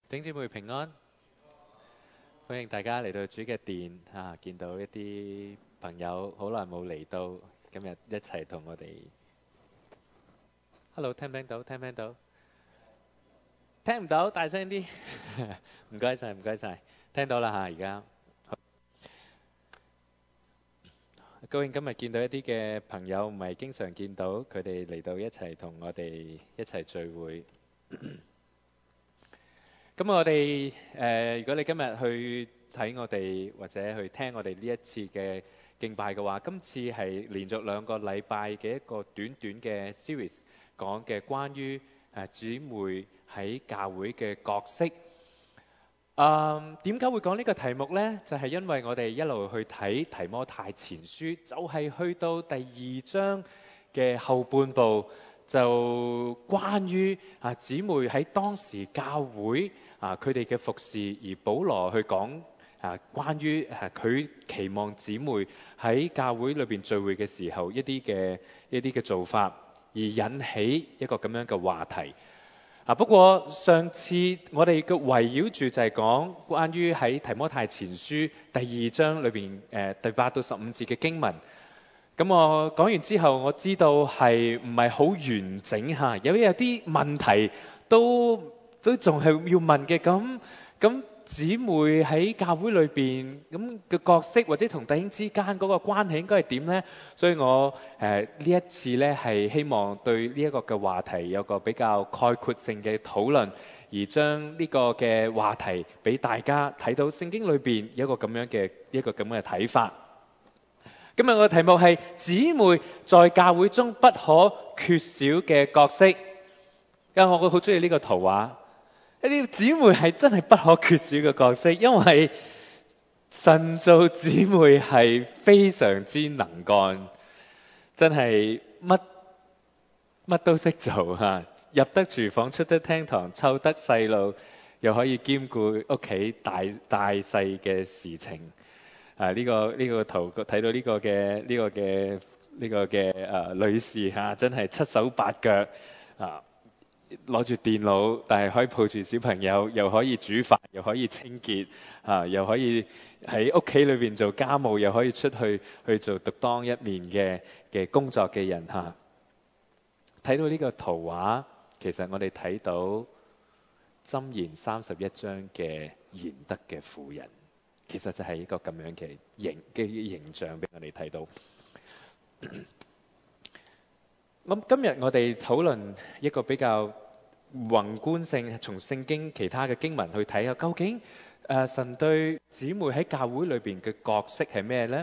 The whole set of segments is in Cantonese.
弟兄姊妹平安，歡迎大家嚟到主嘅殿啊！見到一啲朋友好耐冇嚟到，今日一齊同我哋。Hello，聽唔聽到？聽唔聽到？聽唔到，大聲啲。唔該晒，唔該晒，聽到啦嚇，而家。高興今日見到一啲嘅朋友，唔係經常見到，佢哋嚟到一齊同我哋一齊聚會。咁我哋如果你今日去睇我哋或者去聽我哋呢一次嘅敬拜嘅話，今次係連續2個禮拜嘅一個短短嘅 series，講嘅關於姊妹喺教會嘅角色。點解會講呢個題目呢？就係因為我哋一路去睇提摩太前書，就係去到第2章嘅後半部，就關於姊妹喺當時教會佢哋嘅服侍，而保羅去講關於佢期望姊妹喺教會裏邊聚會嘅時候一啲嘅做法，而引起一個咁樣嘅話題。不過上次我哋嘅圍繞住就係講關於喺提摩太前書第2章裏邊第8到15節嘅經文。咁我講完之後，我知道係唔係好完整嚇，有啲問題都仲係要問嘅。咁姊妹喺教會裏邊咁嘅角色，或者同弟兄之間嗰個關係應該係點呢？所以我呢一次呢係希望對呢一個嘅話題有個比較概括性嘅討論，而將呢個嘅話題俾大家睇到聖經裏邊有一個咁樣嘅睇法。今日我嘅題目係姊妹在教會中不可缺少嘅角色。因為我好中意呢個圖畫。呢啲姊妹係真係不可缺少嘅角色，因為神造姊妹係非常之能幹，真係乜都識做嚇，入得廚房出得廳堂，湊得細路，又可以兼顧屋企大細嘅事情。呢個圖睇到呢個嘅女士嚇，真係7手8腳攞住電腦，但係可以抱住小朋友，又可以煮飯，又可以清潔，又可以喺屋企裏邊做家務，又可以出去做獨當一面嘅工作嘅人嚇。睇到呢個圖畫，其實我哋睇到箴言31章嘅賢德嘅婦人，其實就係一個咁樣嘅形象俾我哋睇到。咁今日我哋討論一個比較宏觀性，從聖經其他嘅經文去睇下，究竟神對姊妹喺教會裏邊嘅角色係咩呢？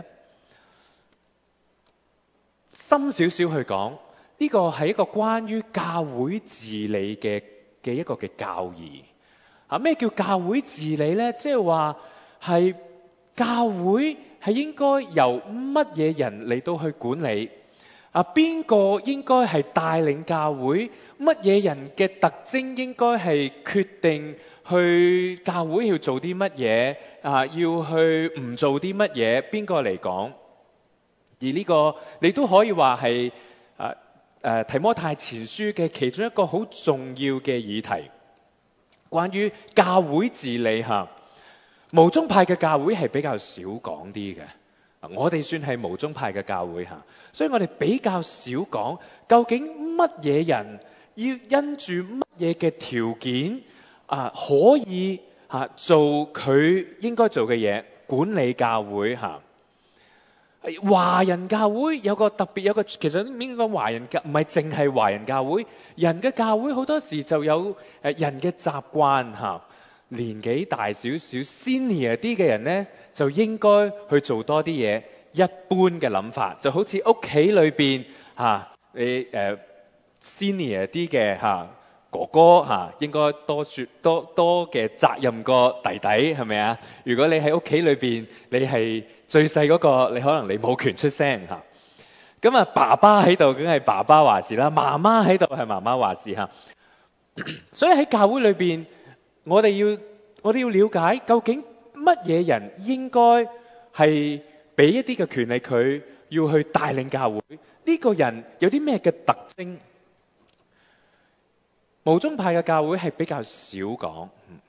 深少少去講，呢個係一個關於教會治理嘅一個嘅教義。咩叫教會治理呢？即係話係教會係應該由乜嘢人嚟到去管理？邊個應該係帶領教會？乜嘢人嘅特徵應該係決定去教會要做啲乜嘢？要去唔做啲乜嘢？邊個嚟講？而呢個你都可以話係提摩太前書嘅其中一個好重要嘅議題，關於教會治理嚇。無宗派嘅教會係比較少講啲嘅。我哋算係無宗派嘅教會嚇，所以我哋比較少講究竟乜嘢人要因住乜嘢嘅條件可以做佢應該做嘅嘢，管理教會嚇。華人教會有個特別，其實應該講華人教唔係淨係華人教會，人嘅教會好多時就有人嘅習慣嚇。年紀大少少 senior 啲嘅人呢，就應該去做多啲嘢。一般嘅諗法就好似屋企裏邊你senior 啲嘅哥哥應該多嘅責任過弟弟，係咪啊？如果你喺屋企裏邊你係最細嗰個，你可能你冇權出聲嚇。咁爸爸喺度梗係爸爸話事啦，媽媽喺度係媽媽話事嚇。所以喺教會裏邊，我哋要了解究竟乜嘢人應該係俾一啲嘅權利佢要去帶領教會。呢個人有啲咩嘅特徵？無宗派嘅教會係比較少講，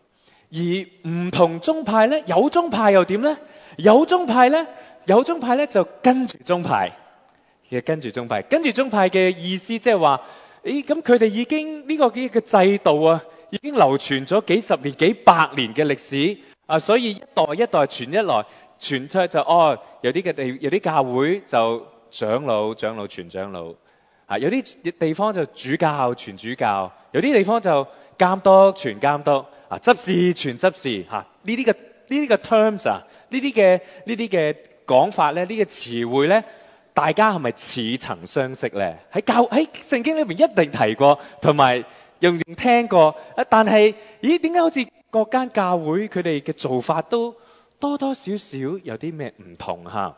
而唔同宗派咧，有宗派又點咧？有宗派咧就跟住宗派嘅，跟住宗派嘅意思即係話，咁佢哋已經呢個嘅制度啊，已經流傳咗幾十年、幾百年嘅歷史啊，所以一代一代傳一來傳出就有啲教會就長老傳長老啊，有啲地方就主教傳主教，有啲地方就監督傳監督啊，執事傳執事嚇，呢啲嘅 terms 啊，呢啲嘅講法咧，呢個詞彙咧，大家係咪似曾相識咧？喺聖經裏邊一定提過，同埋用聽過啊，但係點解好似各間教會佢哋嘅做法都多多少少有啲咩唔同嚇？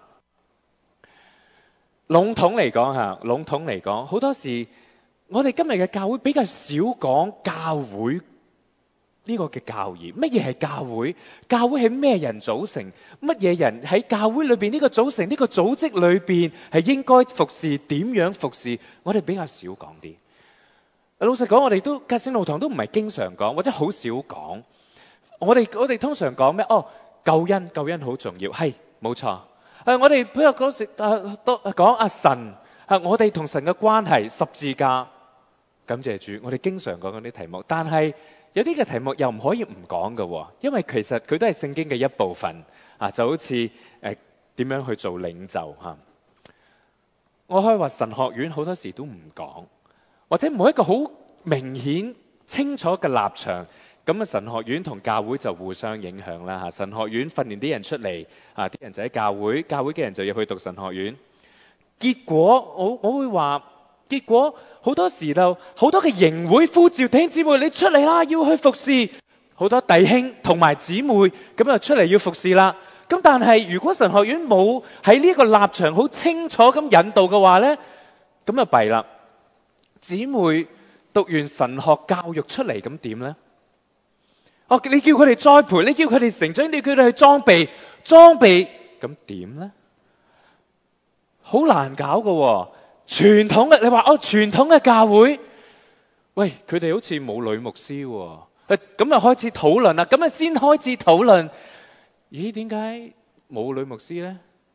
籠統嚟講，好多時我哋今日嘅教會比較少講教會呢個嘅教義。乜嘢係教會？教會係咩人組成？乜嘢人喺教會裏邊呢個組成呢個組織裏邊係應該服侍？點樣服侍？我哋比較少講啲。老實講，我哋都聖路堂都唔係經常講，或者好少講。我哋通常講咩？救恩好重要，係冇錯。我哋比如嗰時都講神，我哋同神嘅關係，十字架，感謝主。我哋經常講嗰啲題目，但係有啲嘅題目又唔可以唔講嘅，因為其實佢都係聖經嘅一部分啊，就好似點樣去做領袖嚇。我可以話神學院好多時都唔講，或者冇一個好明顯清楚嘅立場。咁神學院同教會就互相影響啦嚇。神學院訓練啲人出嚟啊，啲人就喺教會嘅人就要去讀神學院。結果我會話，結果好多時就好多嘅營會呼召弟兄姊妹，你出嚟啦，要去服侍。好多弟兄同埋姊妹咁就出嚟要服侍啦。咁但係如果神學院冇喺呢個立場好清楚咁引導嘅話咧，咁就弊啦。姊妹讀完神學教育出嚟咁點咧？你叫佢哋栽培，你叫佢哋成長，你叫佢哋去裝備，咁點咧？好難搞㗎。傳統嘅，你話傳統嘅教會，喂，佢哋好似冇女牧師，咁就開始討論啦。咁啊先開始討論，咦？點解冇女牧師咧？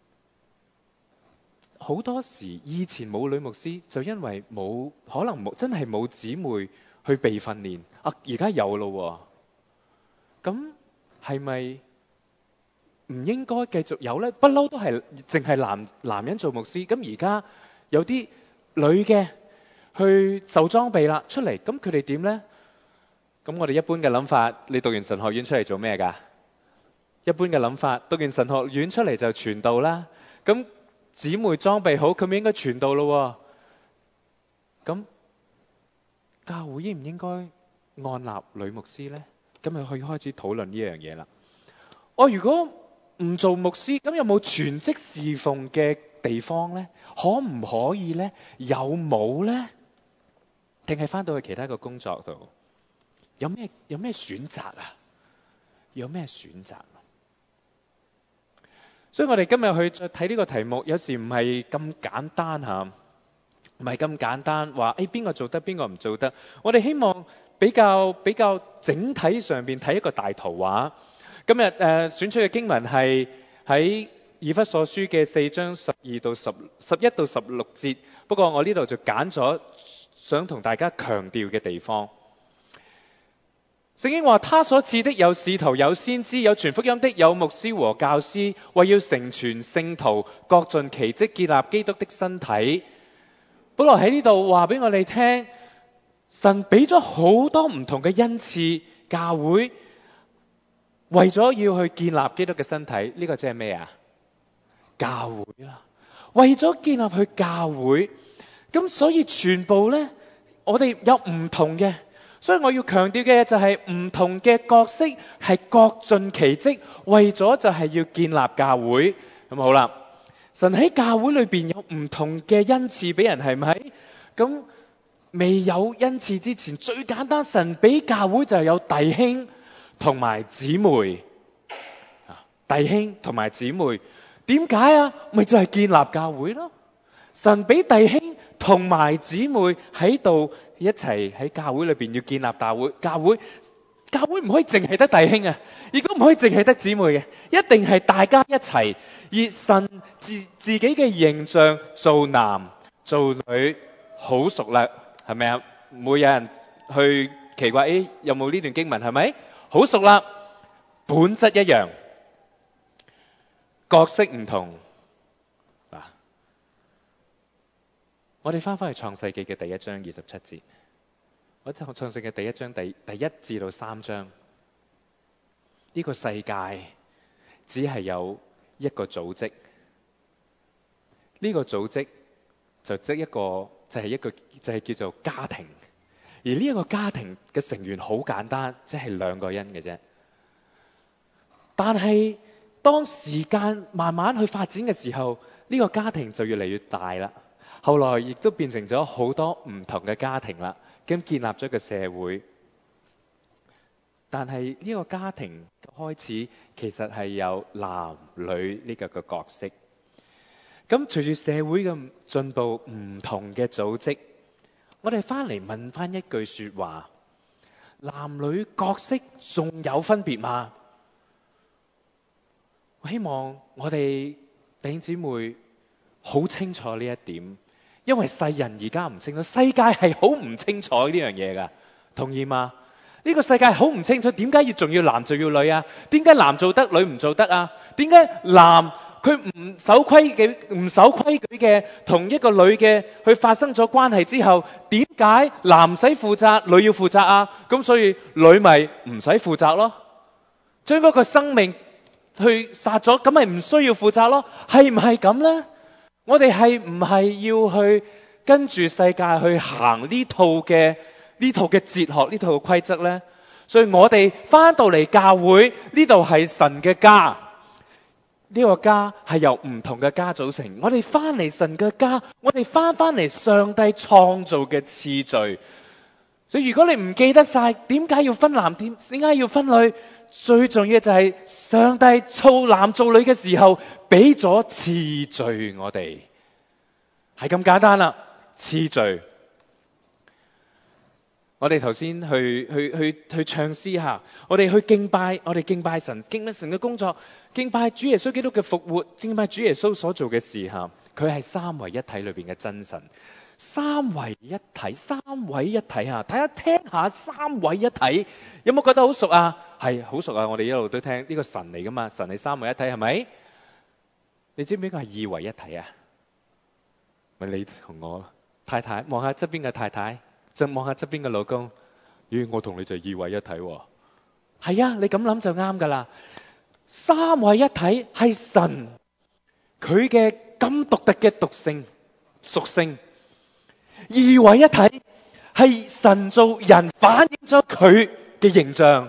好多時以前冇女牧師，就因為可能真係冇姊妹去被訓練。而家有咯。咁係咪唔應該繼續有咧？不嬲都係淨係男人做牧師。咁而家有啲女嘅去受裝備啦，出嚟，咁佢哋點咧？咁我哋一般嘅諗法，你讀完神學院出嚟做咩㗎？一般嘅諗法，讀完神學院出嚟就傳道啦。咁姊妹裝備好，佢咪應該傳道咯？咁教會應唔應該按立女牧師咧？咁咪可以開始討論呢樣嘢啦。如果唔做牧師，咁有冇全職侍奉嘅地方咧？可唔可以咧？有冇咧？定係翻到去其他嘅工作度？有咩選擇啊？有咩選擇？所以我哋今日去再睇呢個題目，有時唔係咁簡單嚇，唔係咁簡單話邊個做得，邊個唔做得。我哋希望比較整體上邊睇一個大圖畫。今日選出嘅經文係喺以弗所書嘅4章11到16節。不過我呢度就揀咗想同大家強調嘅地方。聖經話，他所賜的有使徒，有先知，有傳福音的，有牧師和教師，為要成全聖徒，各盡其職，建立基督的身體。保羅喺呢度話俾我哋聽，神俾咗好多唔同嘅恩賜，教會為咗要去建立基督嘅身體，呢個即係咩啊？教會啦，為咗建立去教會，咁所以全部呢，我哋有唔同嘅。所以我要強調嘅就係唔同嘅角色係各盡其職，為咗就係要建立教會。咁好啦，神喺教會裏邊有唔同嘅恩賜俾人，係咪？咁未有恩賜之前，最簡單，神俾教會就係有弟兄同埋姊妹。弟兄同埋姊妹，點解啊？咪就係建立教會咯。神俾弟兄同埋姊妹喺度一齊喺教會裏邊要建立教會， 教會唔可以淨係得弟兄啊，亦都唔可以淨係得姊妹嘅，一定係大家一齊以神自己嘅形象做男做女，好熟啦，係咪啊？唔會有人去奇怪，有冇呢段經文？係咪好熟啦？本質一樣，角色唔同。我哋翻去創世記嘅第1章27節，我哋創世記嘅第1章第1至到3章，呢個世界只係有一個組織，呢個組織就係叫做家庭，而呢一個家庭嘅成員好簡單，即係2個人嘅啫。但係當時間慢慢去發展嘅時候，呢個家庭就越嚟越大啦。後來亦都變成咗好多唔同嘅家庭啦，咁建立咗個社會。但係呢個家庭開始其實係有男女呢個角色。咁隨住社會嘅進步，唔同嘅組織，我哋翻嚟問翻一句說話：男女角色仲有分別嗎？我希望我哋弟兄姊妹好清楚呢一點。因為世人而家唔清楚，世界係好唔清楚呢樣嘢㗎，同意嗎？呢個世界好唔清楚，點解仲要男就要女啊？點解男做得女唔做得啊？點解男佢唔守規矩嘅同一個女嘅去發生咗關係之後，點解男唔使負責，女要負責啊？咁所以女咪唔使負責咯，將嗰個生命去殺咗，咁咪唔需要負責咯？係唔係咁呢？我哋係唔係要去跟住世界去行呢套嘅哲學，呢套嘅規則呢？所以我哋翻到嚟教會呢度係神嘅家，呢個家係由唔同嘅家組成。我哋翻嚟神嘅家，我哋翻嚟上帝創造嘅次序。所以如果你唔記得晒點解要分男，點解要分女，最重要嘅就係上帝造男造女嘅時候俾咗次序，我哋係咁簡單啦。次序，我哋頭先去唱詩下，我哋去敬拜，我哋敬拜神，敬拜神嘅工作，敬拜主耶穌基督嘅復活，敬拜主耶穌所做嘅事下，佢係三位一體裏邊嘅真神。三位一體，三位一體啊！睇下聽下三位一體，有冇覺得好熟啊？係好熟啊！我哋一路都聽呢個神嚟噶嘛，神係三位一體係咪？你知唔知邊個係二位一體啊？咪你同我太太望下側邊嘅太太，就望下側邊嘅老公。咦，我同你就二位一體喎。係啊，你咁諗就啱噶啦。三位一體係神佢嘅咁獨特嘅獨性屬性。二位一體係神做人反映咗佢嘅形象。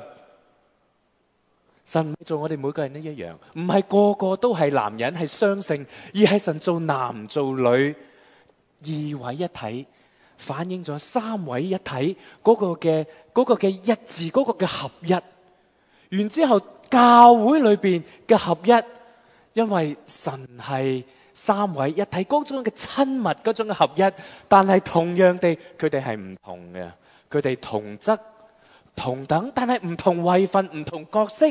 神做我哋每個人都一樣，唔係個個都係男人係雙性，而係神做男做女。二位一體反映咗三位一體嗰個嘅一致，嗰個嘅合一。然之後教會裏邊嘅合一，因為神係三位一體嗰種嘅親密，嗰種嘅合一，但係同樣地，佢哋係唔同嘅，佢哋同質同等，但係唔同位份、唔同角色。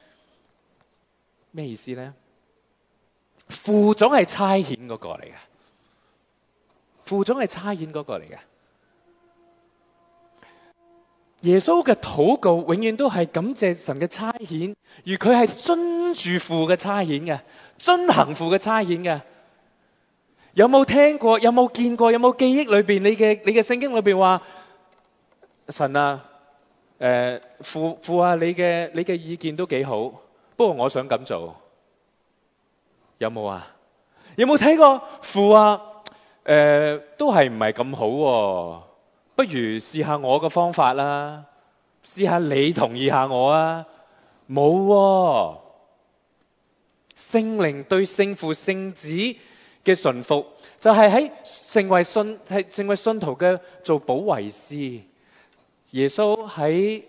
咩意思呢？父總係差遣嗰個嚟嘅，父總係差遣嗰個嚟嘅。耶穌嘅禱告永遠都係感謝神嘅差遣，而佢係遵住父嘅差遣嘅，遵行父嘅差遣嘅。有冇聽過？有冇見過？有冇記憶裏邊？你嘅聖經裏邊話神啊，父啊，你嘅意見都幾好，不過我想咁做，有冇啊？有冇睇過父啊？都係唔係咁好喎？不如試下我嘅方法啦，試下你同意下我啊？冇喎。聖靈對聖父聖子嘅順服，就係喺成為信徒嘅做保惠師。耶穌喺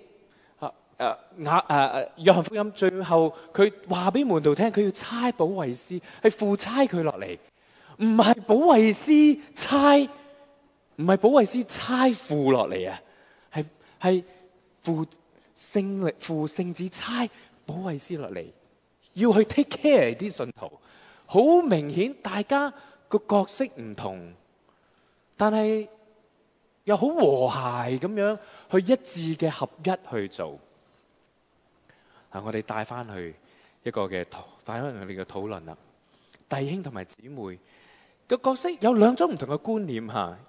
約翰福音最後，佢話俾門徒聽，佢要差保惠師，係父差佢落嚟，唔係保惠師差父落嚟啊，係父聖靈父聖子差保惠師落嚟，要去 take care 啲信徒。好明顯大家個角色唔同，但係又好和諧咁樣去一致嘅合一去做。我哋帶翻去一個嘅帶翻我哋嘅討論啦。弟兄同埋姊妹個角色有兩種唔同嘅觀念嚇，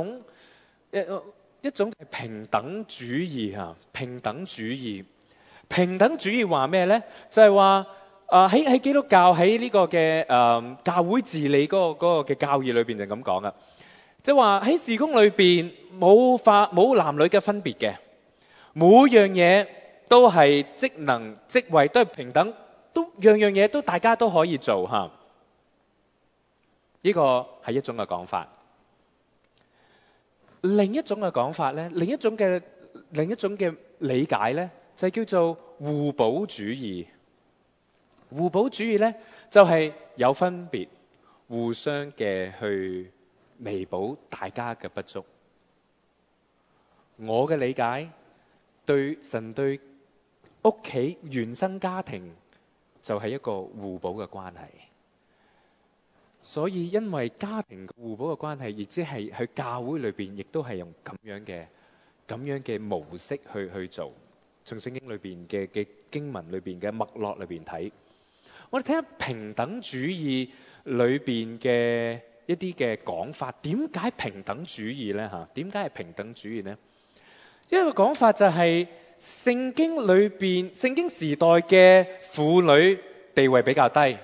一種係平等主義嚇，平等主義。平等主義話咩咧？就係話喺基督教喺呢個嘅教會治理嗰個嘅教義裏邊就咁講噶，即係話喺事工裏邊冇男女嘅分別嘅，每樣嘢都係職能職位都係平等，都樣樣嘢都大家都可以做嚇。呢個係一種嘅講法。另一種嘅講法咧，另一種嘅理解咧，就叫做互補主義。互補主義咧，就係有分別，互相嘅去彌補大家嘅不足。我嘅理解，對神對屋企原生家庭就係一個互補嘅關係。所以因為家庭互補嘅關係，亦即係喺教會裏邊，亦都係用咁樣嘅模式去做。從聖經裏邊嘅經文裏邊嘅脈絡裏邊睇，我哋睇下平等主義裏邊嘅一啲嘅講法。點解平等主義呢？嚇，點解係平等主義呢？一個講法就係聖經裏邊，聖經時代嘅婦女地位比較低。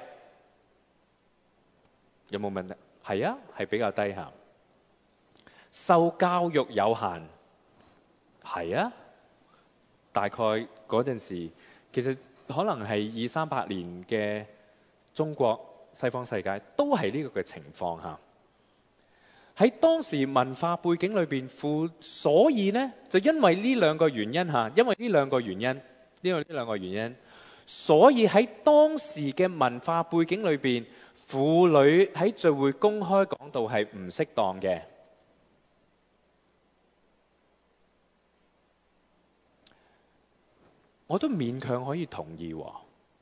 有冇問題？係啊，係比較低下。受教育有限，係啊。大概嗰陣時，其實可能係200-300年嘅中國西方世界都係呢個嘅情況下。喺當時文化背景裏邊，所以呢就因為呢兩個原因嚇，因為呢兩個原因，所以喺當時嘅文化背景裏邊，婦女喺聚會公開講道係唔適當嘅。我都勉強可以同意喎，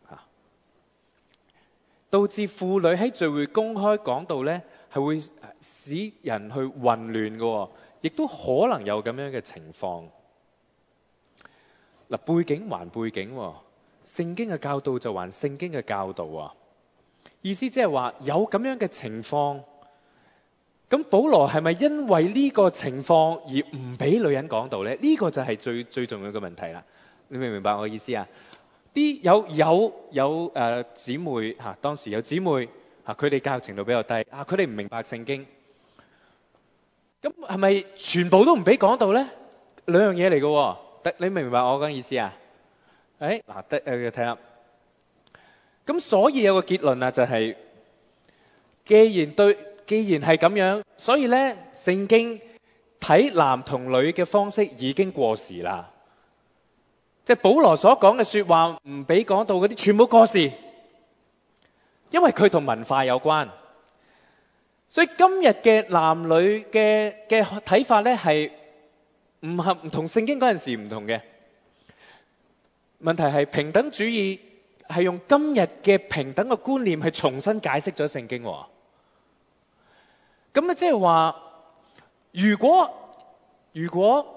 導致婦女喺聚會公開講道呢，係會使人去混亂嘅，亦都可能有咁樣嘅情況。嗱，背景還背景，聖經嘅教導就還聖經嘅教導啊。意思即係話有咁樣嘅情況，咁保羅係咪因為呢個情況而唔俾女人講道呢？呢個就係最重要嘅問題啦。你明唔明白我嘅意思啊？啲有姊妹嚇，當時有姊妹嚇，佢哋教育程度比較低啊，佢哋唔明白聖經，咁係咪全部都唔俾講道呢？兩樣嘢嚟嘅，你明唔明白我嘅意思啊？嗱，睇下。咁所以有個結論啊，就係既然係咁樣，所以咧聖經睇男同女嘅方式已經過時啦。即係保羅所講嘅説話唔俾講道嗰啲，全部過時，因為佢同文化有關。所以今日嘅男女嘅睇法咧係唔同聖經嗰陣時唔同嘅。問題係平等主義係用今日嘅平等嘅觀念去重新解釋咗聖經。咁啊，即係話，如果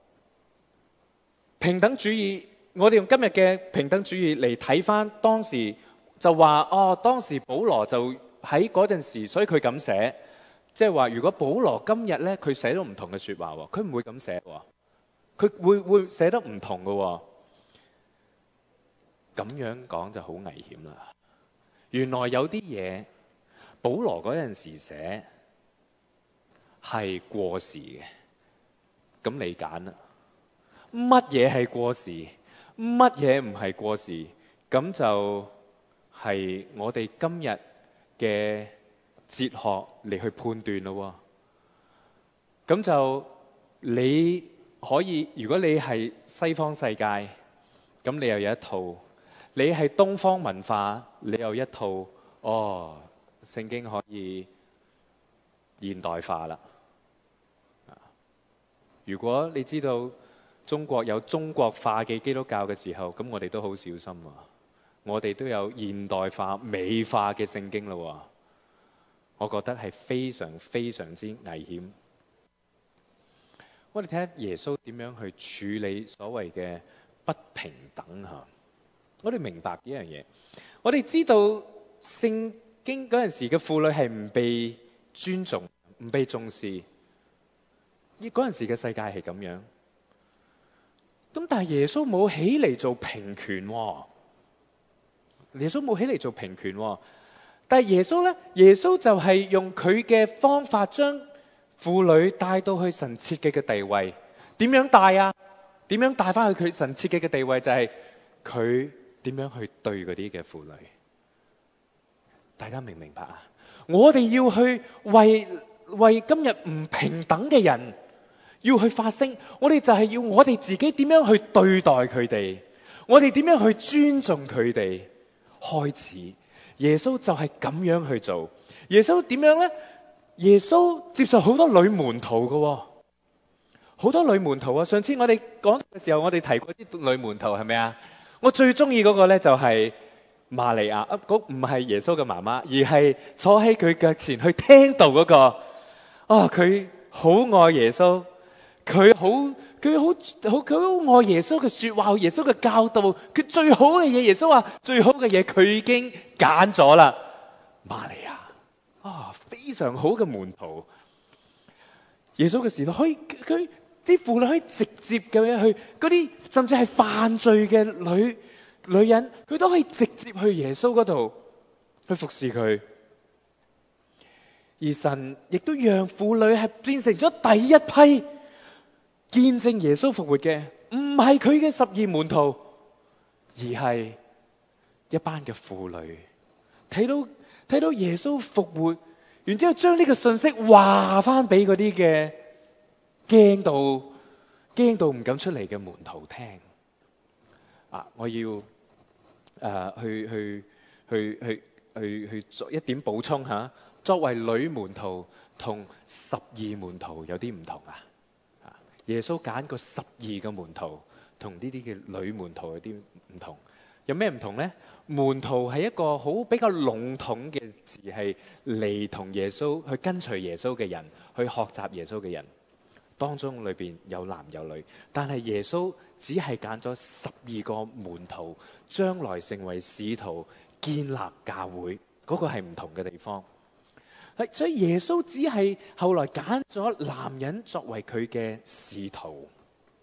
平等主義，我哋用今日嘅平等主義嚟睇翻當時，就話當時保羅就喺嗰陣時，所以佢咁寫。即係話，如果保羅今日咧，佢寫到唔同嘅説話，佢唔會咁寫喎，佢會寫得唔同嘅喎。咁樣講就好危險啦。原來有啲嘢保羅嗰陣時寫係過時嘅，咁你揀啦。乜嘢係過時？乜嘢唔係過時？咁就係我哋今日嘅哲學嚟去判斷咯。咁就你可以，如果你係西方世界，咁你又有一套。你係東方文化，你有一套。聖經可以現代化啦。如果你知道中國有中國化嘅基督教嘅時候，咁我哋都好小心啊！我哋都有現代化、美化嘅聖經咯。我覺得係非常非常之危險。我哋睇下耶穌點樣去處理所謂嘅不平等嚇。我哋明白呢樣嘢，我哋知道聖經嗰陣時嘅婦女係唔被尊重、唔被重視。嗰陣時嘅世界係咁樣。咁但係耶穌冇起嚟做平權喎。耶穌冇起嚟做平權喎。但係耶穌咧，耶穌就係用佢嘅方法將婦女帶到去神設計嘅地位。點樣帶啊？點樣帶翻去佢神設計嘅地位？就係佢點樣去對嗰啲嘅婦女。大家明唔明白啊？我哋要去為今日唔平等嘅人要去發聲。我哋就係要我哋自己點樣去對待佢哋，我哋點樣去尊重佢哋開始。耶穌就係咁樣去做。耶穌點樣呢？耶穌接受好多女門徒嘅，好多女門徒啊！上次我哋講嘅時候，我哋提過啲女門徒係咪啊？我最中意嗰個呢，就係瑪利亞，嗰唔係耶穌嘅媽媽，而係坐喺佢腳前去聽道嗰個。佢好愛耶穌，佢好愛耶穌嘅說話，耶穌嘅教導，佢最好嘅嘢，耶穌話最好嘅嘢，佢已經揀咗啦。瑪利亞非常好嘅門徒。耶穌嘅時代，佢啲婦女可以直接咁樣去嗰啲，甚至係犯罪嘅女人，佢都可以直接去耶穌嗰度去服侍佢。而神亦都讓婦女係變成咗第一批見證耶穌復活嘅，唔係佢嘅12門徒，而係一班嘅婦女睇到耶穌復活，然之後將呢個信息話翻俾嗰啲嘅驚到唔敢出嚟嘅門徒聽。我要去做一點補充吓。作為女門徒同12門徒有啲唔同啊！耶穌揀個12個門徒，同呢啲嘅女門徒有啲唔同。有咩唔同呢？門徒係一個好比較籠統嘅字，係嚟同耶穌去跟隨耶穌嘅人，去學習耶穌嘅人。當中裏邊有男有女，但係耶穌只係揀咗12個門徒，將來成為使徒，建立教會。嗰個係唔同嘅地方。所以耶穌只係後來揀咗男人作為佢嘅使徒。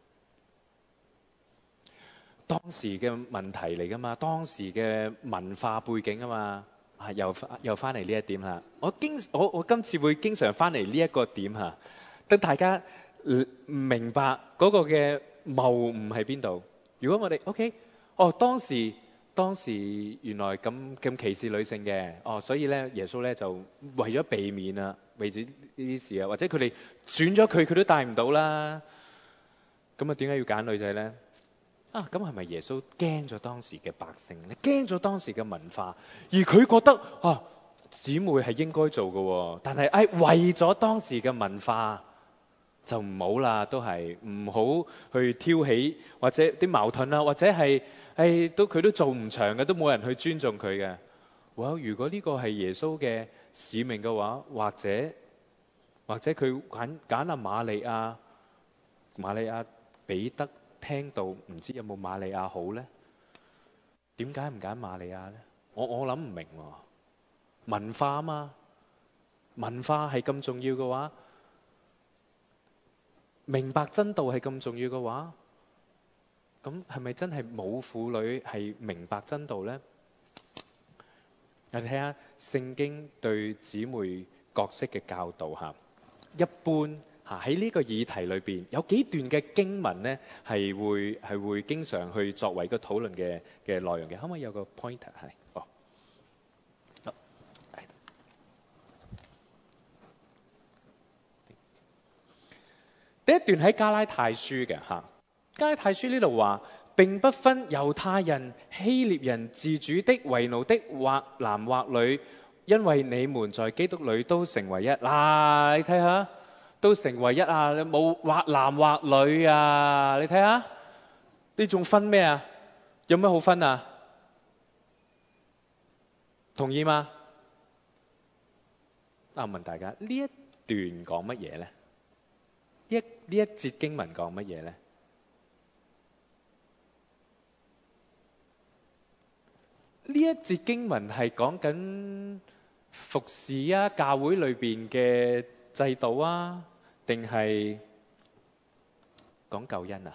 當時嘅問題嚟噶嘛，當時嘅文化背景啊嘛，又翻嚟呢一點吓。我今次會經常翻嚟呢一個點吓，等大家明白嗰個嘅謬誤喺邊度。如果我哋 OK， 當時原來咁歧視女性嘅，所以咧耶穌咧就為咗避免啊，為咗呢啲事啊，或者佢哋選咗佢都帶唔到啦。咁點解要揀女仔咧？咁係咪耶穌驚咗當時嘅百姓咧？驚咗當時嘅文化，而佢覺得姊妹係應該做嘅，但係為咗當時嘅文化就唔好啦，都係唔好去挑起或者啲矛盾啦，或者係佢都做唔長嘅，都冇人去尊重佢嘅。如果呢個係耶穌嘅使命嘅話，或者佢揀阿瑪利亞彼得聽到，唔知有冇瑪利亞好呢？點解唔揀瑪利亞呢？我諗唔明喎。文化啊嘛，文化係咁重要嘅話，明白真道係咁重要嘅話，咁係咪真係冇婦女係明白真道呢？我哋睇下聖經對姊妹角色嘅教導吓。一般喺呢個議題裏邊有幾段嘅經文呢，係會經常去作為個討論嘅內容嘅。可唔可以有個 pointer 係？第一段喺加拉太書嘅吓。加拉太書呢度話，並不分猶太人、希臘人、自主的、為奴的，或男或女，因為你們在基督裏都成為一。你睇下， 都成為一啊！你冇或男或女啊？你睇下，你仲分咩啊？有咩好分啊？同意嗎？我問大家，呢一段講乜嘢呢？呢一節經文講乜嘢呢？呢一節經文係講緊服侍啊，教會裏邊嘅制度啊，定係講救恩啊？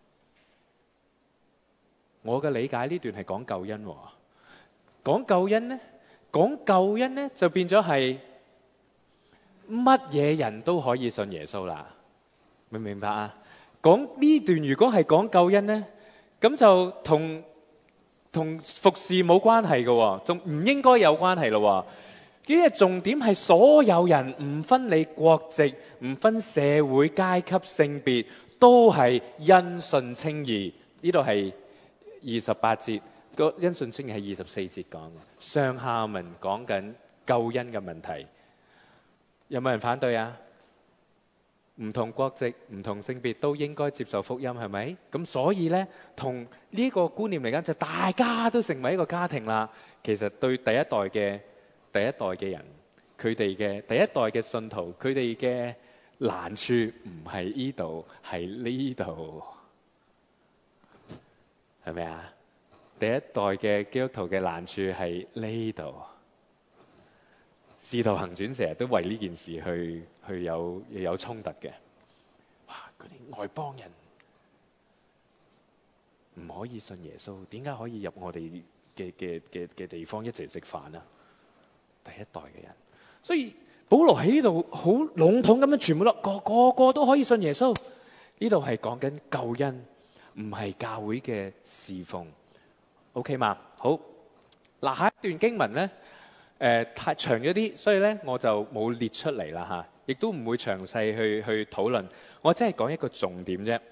我嘅理解呢段係講救恩喎。講救恩呢就變咗係乜嘢人都可以信耶穌啦，明唔明白啊？講呢段如果係講救恩呢，咁就同服侍冇關係嘅，仲唔應該有關係咯。呢個重點係所有人唔分你國籍，唔分社會階級性別，都係因信稱義。呢度係28節，個因信稱義係24節講嘅。上下文講緊救恩嘅問題，有冇人反對啊？唔同國籍、唔同性別都應該接受福音，係咪？咁所以呢，同呢個觀念嚟講，就大家都成為一個家庭啦。其實對第一代嘅人，佢哋嘅第一代嘅信徒，佢哋嘅難處唔係呢度，係呢度，係咪啊？第一代嘅基督徒嘅難處係呢度。使徒行傳成日都為呢件事去有衝突嘅。哇！嗰啲外邦人唔可以信耶穌，點解可以入我哋嘅地方一齊食飯啊？第一代嘅人，所以保羅喺呢度好籠統咁樣全部個都可以信耶穌。呢度係講緊救恩，唔係教會嘅侍奉。OK 嘛？好，嗱，下一段經文呢，太長咗啲，所以咧我就冇列出嚟啦嚇，亦都唔會詳細去討論。我只係講一個重點啫。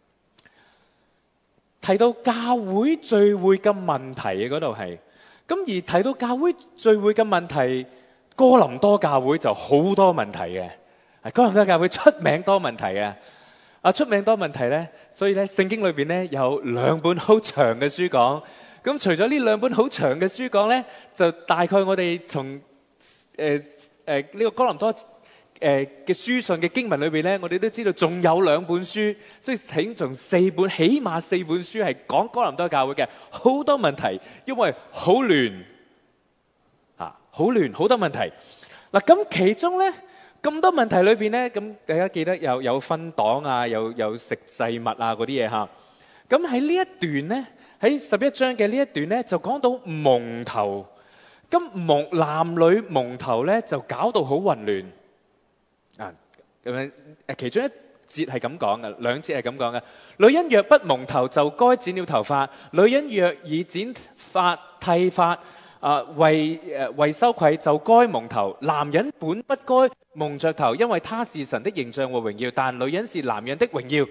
提到教會聚會嘅問題嘅嗰度係，咁而提到教會聚會嘅問題，哥林多教會就好多問題嘅。哥林多教會出名多問題嘅。出名多問題咧，所以咧聖經裏邊咧有2本好長嘅書講。咁除咗呢2本好長嘅書講咧，就大概我哋從呢個哥林多嘅書信嘅經文裏邊咧，我哋都知道仲有2本書，所以請從4本，起碼4本書係講哥林多教會嘅好多問題，因為好亂好亂，好多問題。嗱，咁其中咧咁多問題裏邊咧，咁大家記得有分黨啊，有食祭物啊嗰啲嘢嚇。咁喺呢一段咧，喺11章嘅呢一段咧，就講到蒙頭。咁男女蒙頭咧，就搞到好混亂。咁樣其中一節係咁講嘅，2節係咁講嘅。女人若不蒙頭，就該剪了頭髮；女人若以剪髮剃髮，為羞愧，就該蒙頭。男人本不該蒙着頭，因為他是神的形象和榮耀，但女人是男人的榮耀。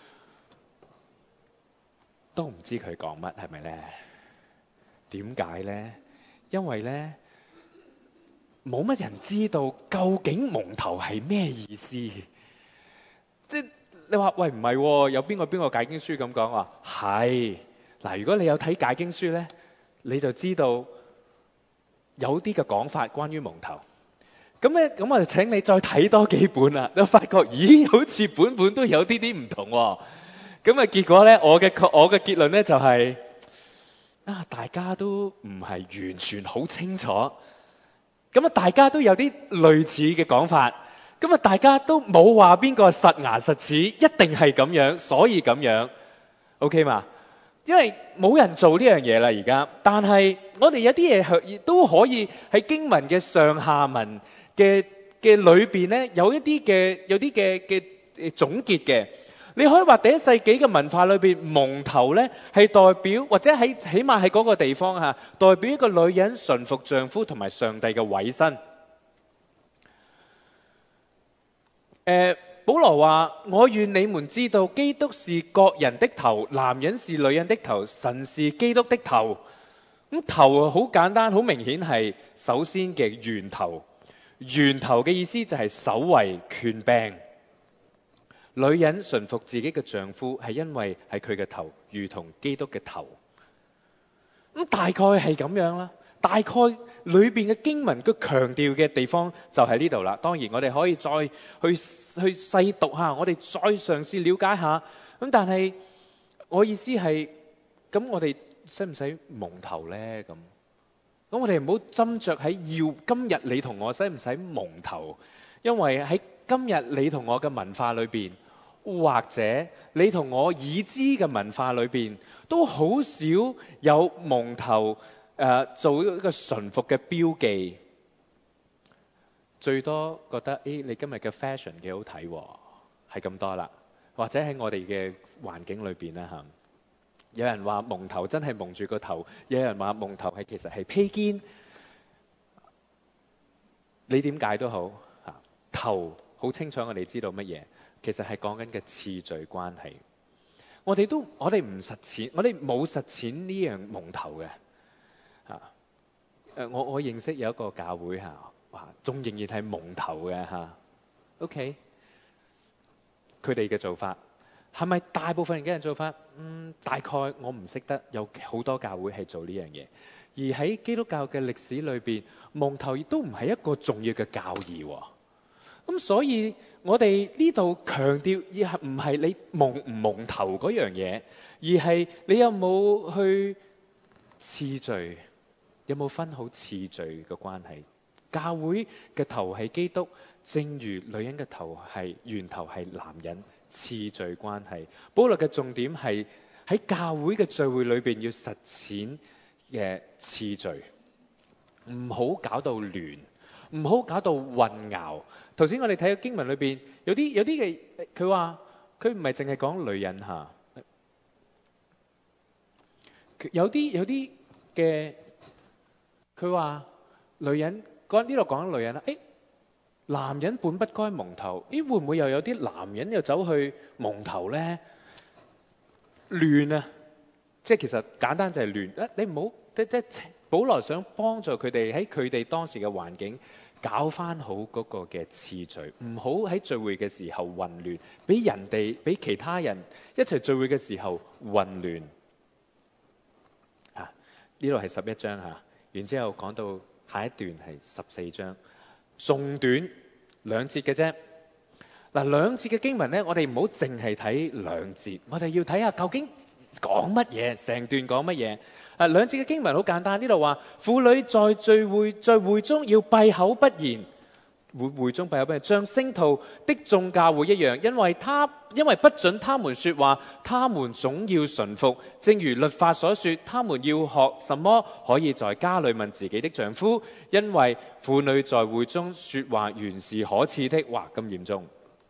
都唔知佢講乜，係咪呢？點解呢？因為呢，冇乜人知道究竟蒙頭係咩意思。即係你話喂，唔係喎，有邊個解經書咁講話？係嗱，如果你有睇解經書呢，你就知道有啲嘅講法關於蒙頭。咁我就請你再睇多幾本啦，就發覺咦，好似本都有啲唔同喎。咁結果咧，我嘅結論咧就係大家都唔係完全好清楚。大家都有啲類似嘅講法。大家都冇話邊個實牙實齒，一定係咁樣，所以咁樣 OK 嘛？因為冇人做呢樣嘢啦而家。但係我哋有啲嘢都可以喺經文嘅上下文嘅裏邊咧，有啲嘅總結嘅。你可以話第1世紀嘅文化裏邊，蒙頭咧係代表，或者起碼喺嗰個地方代表一個女人順服丈夫同埋上帝嘅委身。保羅話：我願你們知道，基督是各人的頭，男人是女人的頭，神是基督的頭。咁頭好簡單，好明顯係首先嘅源頭。源頭嘅意思就係首位權柄。 女人順服自己嘅丈夫係因為係佢嘅頭，如同基督嘅頭。咁大概係咁樣啦。大概裏邊嘅經文佢強調嘅地方就喺呢度啦。當然我哋可以再去細讀下，我哋再嘗試了解下。咁但係我意思係，咁我哋使唔使蒙頭呢？咁我哋唔好斟酌喺要今日你同我使唔使蒙頭，因為喺今日你同我嘅文化裏邊，或者你同我已知嘅文化裏邊，都好少有蒙頭做一個順服嘅標記。最多覺得你今日嘅 fashion 幾好睇喎，係咁多啦。或者喺我哋嘅環境裏邊咧嚇，有人話蒙頭真係蒙住個頭，有人話蒙頭係其實係披肩。你點解都好嚇，頭好清楚我哋知道乜嘢，其實係講緊嘅次序關係。我哋唔實踐，我哋冇實踐呢樣蒙頭嘅嚇。我認識有一個教會嚇，哇，仲仍然係蒙頭嘅嚇。OK，佢哋嘅做法係咪大部分人嘅人做法？大概我唔識得，有好多教會係做呢樣嘢。而喺基督教嘅歷史裏邊，蒙頭亦都唔係一個重要嘅教義喎。咁所以我哋呢度強調，而唔係你蒙唔蒙頭嗰樣嘢，而係你有冇去次序，有冇分好次序嘅關係。教會嘅頭係基督，正如女人嘅頭係源頭係男人，次序關係。保羅嘅重點係喺教會嘅聚會裏邊要實踐嘅次序，唔好搞到亂，唔好搞到混淆。頭先我哋睇嘅經文裏邊有啲嘅，佢話佢唔係淨係講女人嚇，有啲嘅佢話女人，呢度講女人啦。男人本不該蒙頭，會唔會又有啲男人又走去蒙頭呢？亂啊！即係其實簡單就係亂。你唔好保羅想幫助佢哋喺佢哋當時嘅環境搞翻好嗰個嘅次序，唔好喺聚會嘅時候混亂，俾其他人一齊聚會嘅時候混亂。呢度係11章嚇，然之後講到下一段係14章，仲短2節嘅啫。嗱，2節嘅經文呢，我哋唔好淨係睇2節，我哋要睇下究竟講乜嘢，成段講乜嘢。2節嘅經文好簡單，呢度話婦女在會中要閉口不言，會中閉口不言，像聖徒的眾教會一樣，因為不准他們說話，他們總要順服，正如律法所說，他們要學什麼，可以在家裏問自己的丈夫，因為婦女在會中說話原是可恥的。哇，咁嚴重！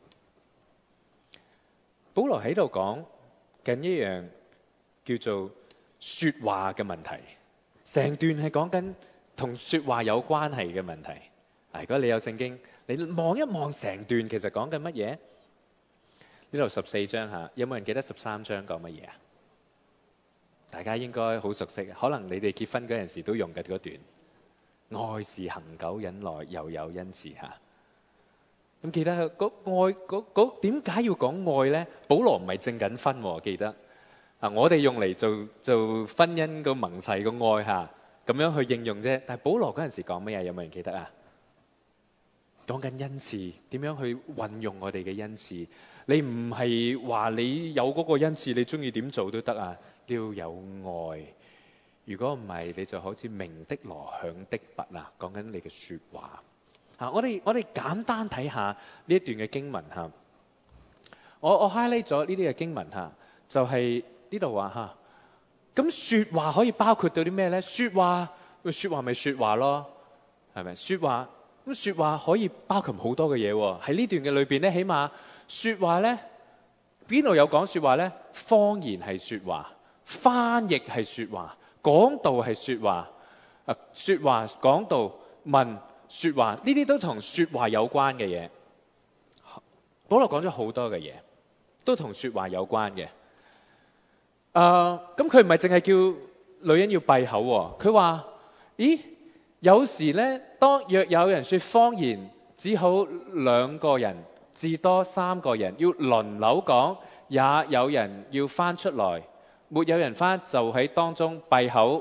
保羅喺度講緊一樣叫做說話嘅問題，成段係講緊同說話有關係嘅問題。如果你有聖經，你望一望成段，其實講緊乜嘢？呢度14章嚇，有冇人記得13章講乜嘢啊？大家應該好熟悉，可能你哋結婚嗰陣時都用嘅嗰段，愛是恒久忍耐，又有恩慈嚇。咁記得愛點解要講愛呢？保羅唔係證緊婚喎，記得我哋用嚟做婚姻個盟誓個愛嚇，咁樣去應用啫。但係保羅嗰陣時講乜嘢？有冇人記得啊？講緊恩賜，點樣去運用我哋嘅恩賜？你唔係話你有嗰個恩賜，你中意點做都得啊？你要有愛。如果唔係，你就好似鳴的鑼響的鈸啊！講緊你嘅説話。我哋簡單睇下呢一段嘅經文嚇。我 highlight 咗呢啲嘅經文嚇，就係呢度話嚇。咁説話可以包括到啲咩咧？説話咪説話咯，係咪？説話咁説話可以包括好多嘅嘢喎。喺呢段嘅裏邊咧，起碼説話咧邊度有講説話咧？方言係説話，翻譯係説話，講道係説話，説話講道問説話，呢啲都同説話有關嘅嘢。保羅講咗好多嘅嘢，都同説話有關嘅。咁佢唔係淨係叫女人要閉口喎，佢話：咦，有時咧，當若有人説方言，只好2個人至多3個人，要輪流講，也有人要翻出來，沒有人翻就喺當中閉口，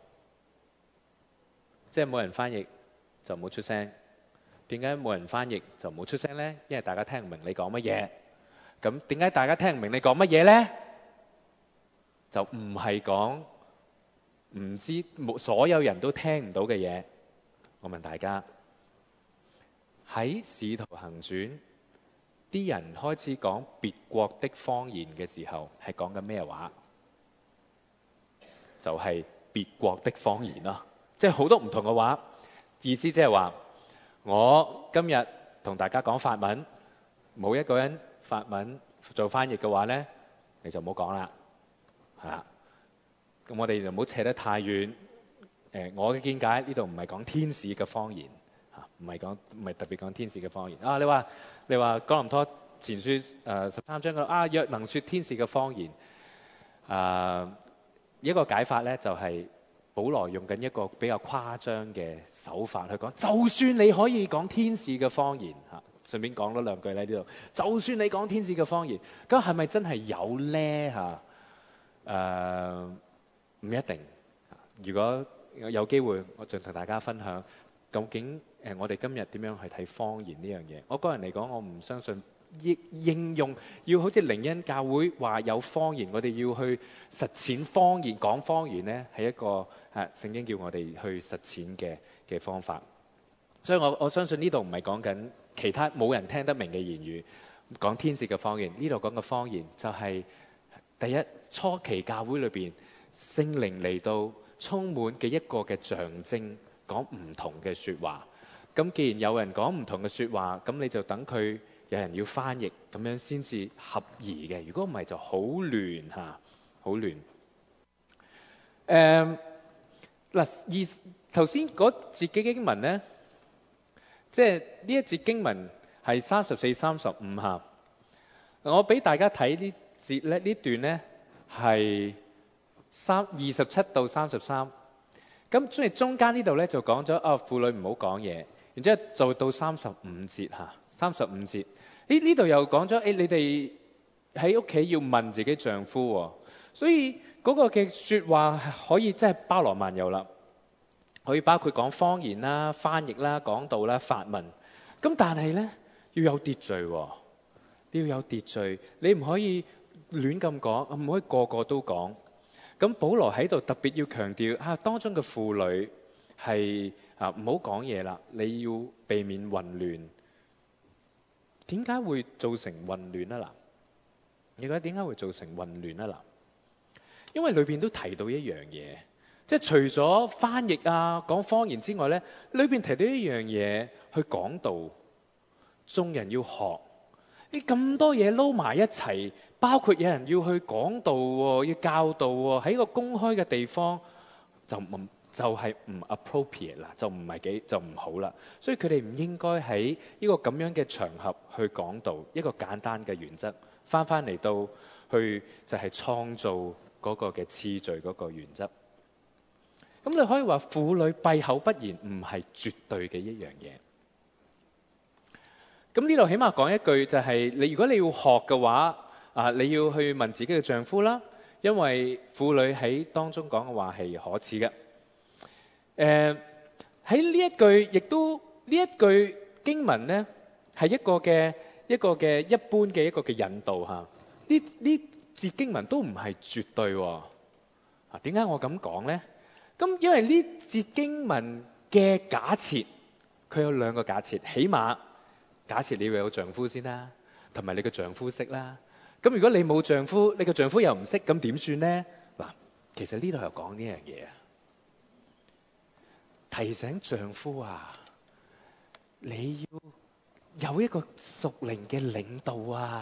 即係冇人翻譯就唔好出聲。點解冇人翻譯就唔好出聲呢？因為大家聽唔明你講乜嘢。咁點解大家聽唔明你講乜嘢呢？就唔係講唔知所有人都聽唔到嘅嘢。我問大家，喺使徒行傳啲人開始講別國的方言嘅時候，係講緊咩話？就係別國的方言咯，即係好多唔同嘅話。意思即係話，我今日同大家講法文，冇一個人法文做翻譯嘅話呢，你就唔好講啦，係啦。咁我哋就唔好扯得太遠。我嘅見解呢度唔係講天使嘅方言，唔係特別講天使嘅方言。你話哥林多前書13章嗰若能說天使嘅方言，一個解法呢，就係保羅用緊一個比較誇張嘅手法去講，就算你可以講天使嘅方言，順便講多兩句咧呢度，就算你講天使嘅方言，咁係咪真係有呢？唔一定。如果有機會，我就同大家分享究竟我哋今日點樣去睇方言呢樣嘢。我個人嚟講，我唔相信應用要好似靈恩教會話有方言，我哋要去實踐方言講方言呢，係一個聖經叫我哋去實踐嘅方法。所以我相信呢度唔係講緊其他冇人聽得明嘅言語，講天使嘅方言。呢度講嘅方言就係第一，初期教會裏邊聖靈嚟到充滿嘅一個嘅象徵，講唔同嘅説話。咁既然有人講唔同嘅説話，咁你就等佢有人要翻譯，咁樣先至合宜嘅。如果唔係就好亂嚇，好亂。頭先嗰節嘅經文呢，即係呢一節經文係34、35嚇。我俾大家睇呢節咧，呢段呢係27到33。咁即係中間呢度咧就講咗婦女唔好講嘢，然之後就到35節嚇，35節呢度又講咗你哋喺屋企要問自己丈夫喎，所以嗰個嘅説話可以真係包羅萬有啦，可以包括講方言啦、翻譯啦、講道啦、發問。咁但係咧要有秩序喎，你要有秩序，你唔可以亂咁講，唔可以個個都講。咁保羅喺度特別要強調當中嘅婦女係唔好講嘢啦，你要避免混亂。點解會造成混亂啊？嗱，你覺得點解會造成混亂啊？嗱，因為裏邊都提到一樣嘢，即係除咗翻譯講方言之外咧，裏邊提到一樣嘢去講道，眾人要學。呢咁多嘢撈埋一齊，包括有人要去講道喎，要教導喎，喺一個公開嘅地方就係唔 appropriate 啦，就唔好啦。所以佢哋唔應該喺呢個咁樣嘅場合去講道。一個簡單嘅原則，翻嚟到去就係創造嗰個嘅次序嗰個原則。咁你可以話婦女閉口不言唔係絕對嘅一樣嘢。咁呢度起碼講一句就係如果你要學嘅話，你要去問自己嘅丈夫啦，因為婦女喺當中講嘅話係可恥嘅。喺呢一句亦都呢一句經文呢係一個嘅一般嘅一個嘅引導嚇。呢節經文都唔係絕對喎。點解我咁講呢？咁因為呢節經文嘅假設，佢有兩個假設，起碼。假設你會有丈夫先啦，同埋你個丈夫識啦。咁如果你冇丈夫，你個丈夫又唔識，咁點算呢？嗱，其實呢度又講呢樣嘢，提醒丈夫你要有一個屬靈嘅領導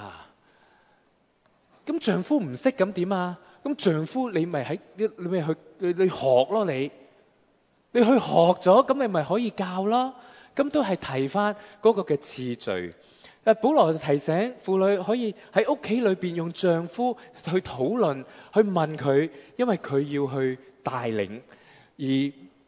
咁丈夫唔識咁點啊？咁丈夫你咪去學咯，你去學咗，咁你咪可以教咯。咁都係提翻嗰個嘅次序。保羅提醒婦女可以喺屋企裏邊用丈夫去討論，去問佢，因為佢要去帶領。而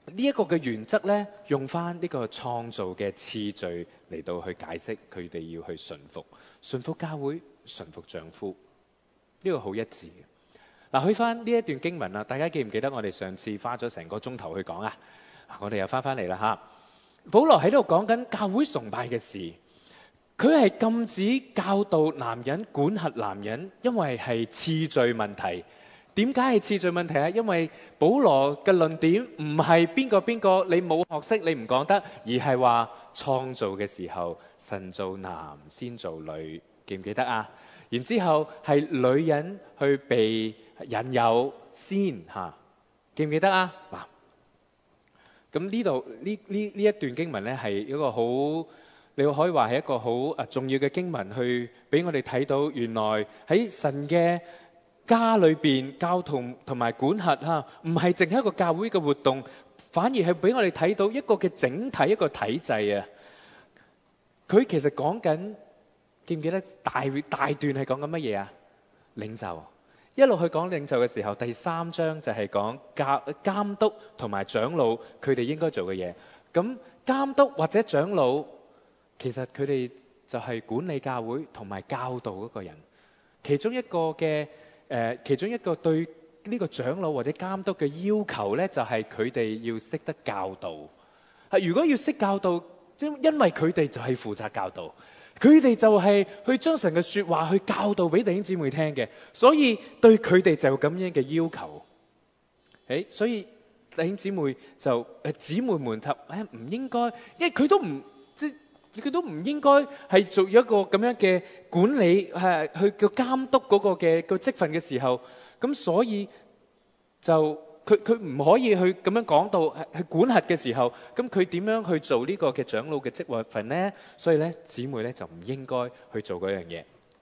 呢一個嘅原則咧，用翻呢個創造嘅次序嚟到去解釋佢哋要去順服教會，順服丈夫，呢個好一致嘅。嗱，去翻呢一段經文啦，大家記唔記得我哋上次花咗成個鐘頭去講啊？我哋又翻嚟啦嚇。保羅喺度講緊教會崇拜嘅事，佢係禁止教導男人管轄男人，因為係次序問題。點解係次序問題啊？因為保羅嘅論點唔係邊個你冇學識你唔講得，而係話創造嘅時候神造男先造女，記唔記得啊？然之後係女人去被引誘先嚇，記唔記得啊？嗱，咁呢度呢一段經文咧係一個好，你可以話係一個好重要嘅經文，去俾我哋睇到原來喺神嘅家裏邊教同埋管轄嚇，唔係淨係一個教會嘅活動，反而係俾我哋睇到一個嘅整體，一個體制啊。佢其實講緊，記唔記得大段係講緊乜嘢啊？領袖，一路去講領袖嘅時候，第3章就係講監督同埋長老佢哋應該做嘅嘢。咁監督或者長老，其實佢哋就係管理教會同埋教導嗰個人。其中一個對呢個長老或者監督嘅要求呢，就係佢哋要識得教導。如果要識教導，因為佢哋就係負責教導，佢哋就係去將神嘅說話去教導俾弟兄姊妹聽嘅，所以對佢哋就有咁樣嘅要求。所以弟兄姊妹就姊妹們唔應該，因為佢都唔應該係做一個咁樣嘅管理，去叫監督嗰個嘅個職份嘅時候，咁所以就佢唔可以去咁樣講到係管轄嘅時候，咁佢點樣去做呢個嘅長老嘅職位份呢？所以咧，姊妹咧就唔應該去做嗰樣嘢。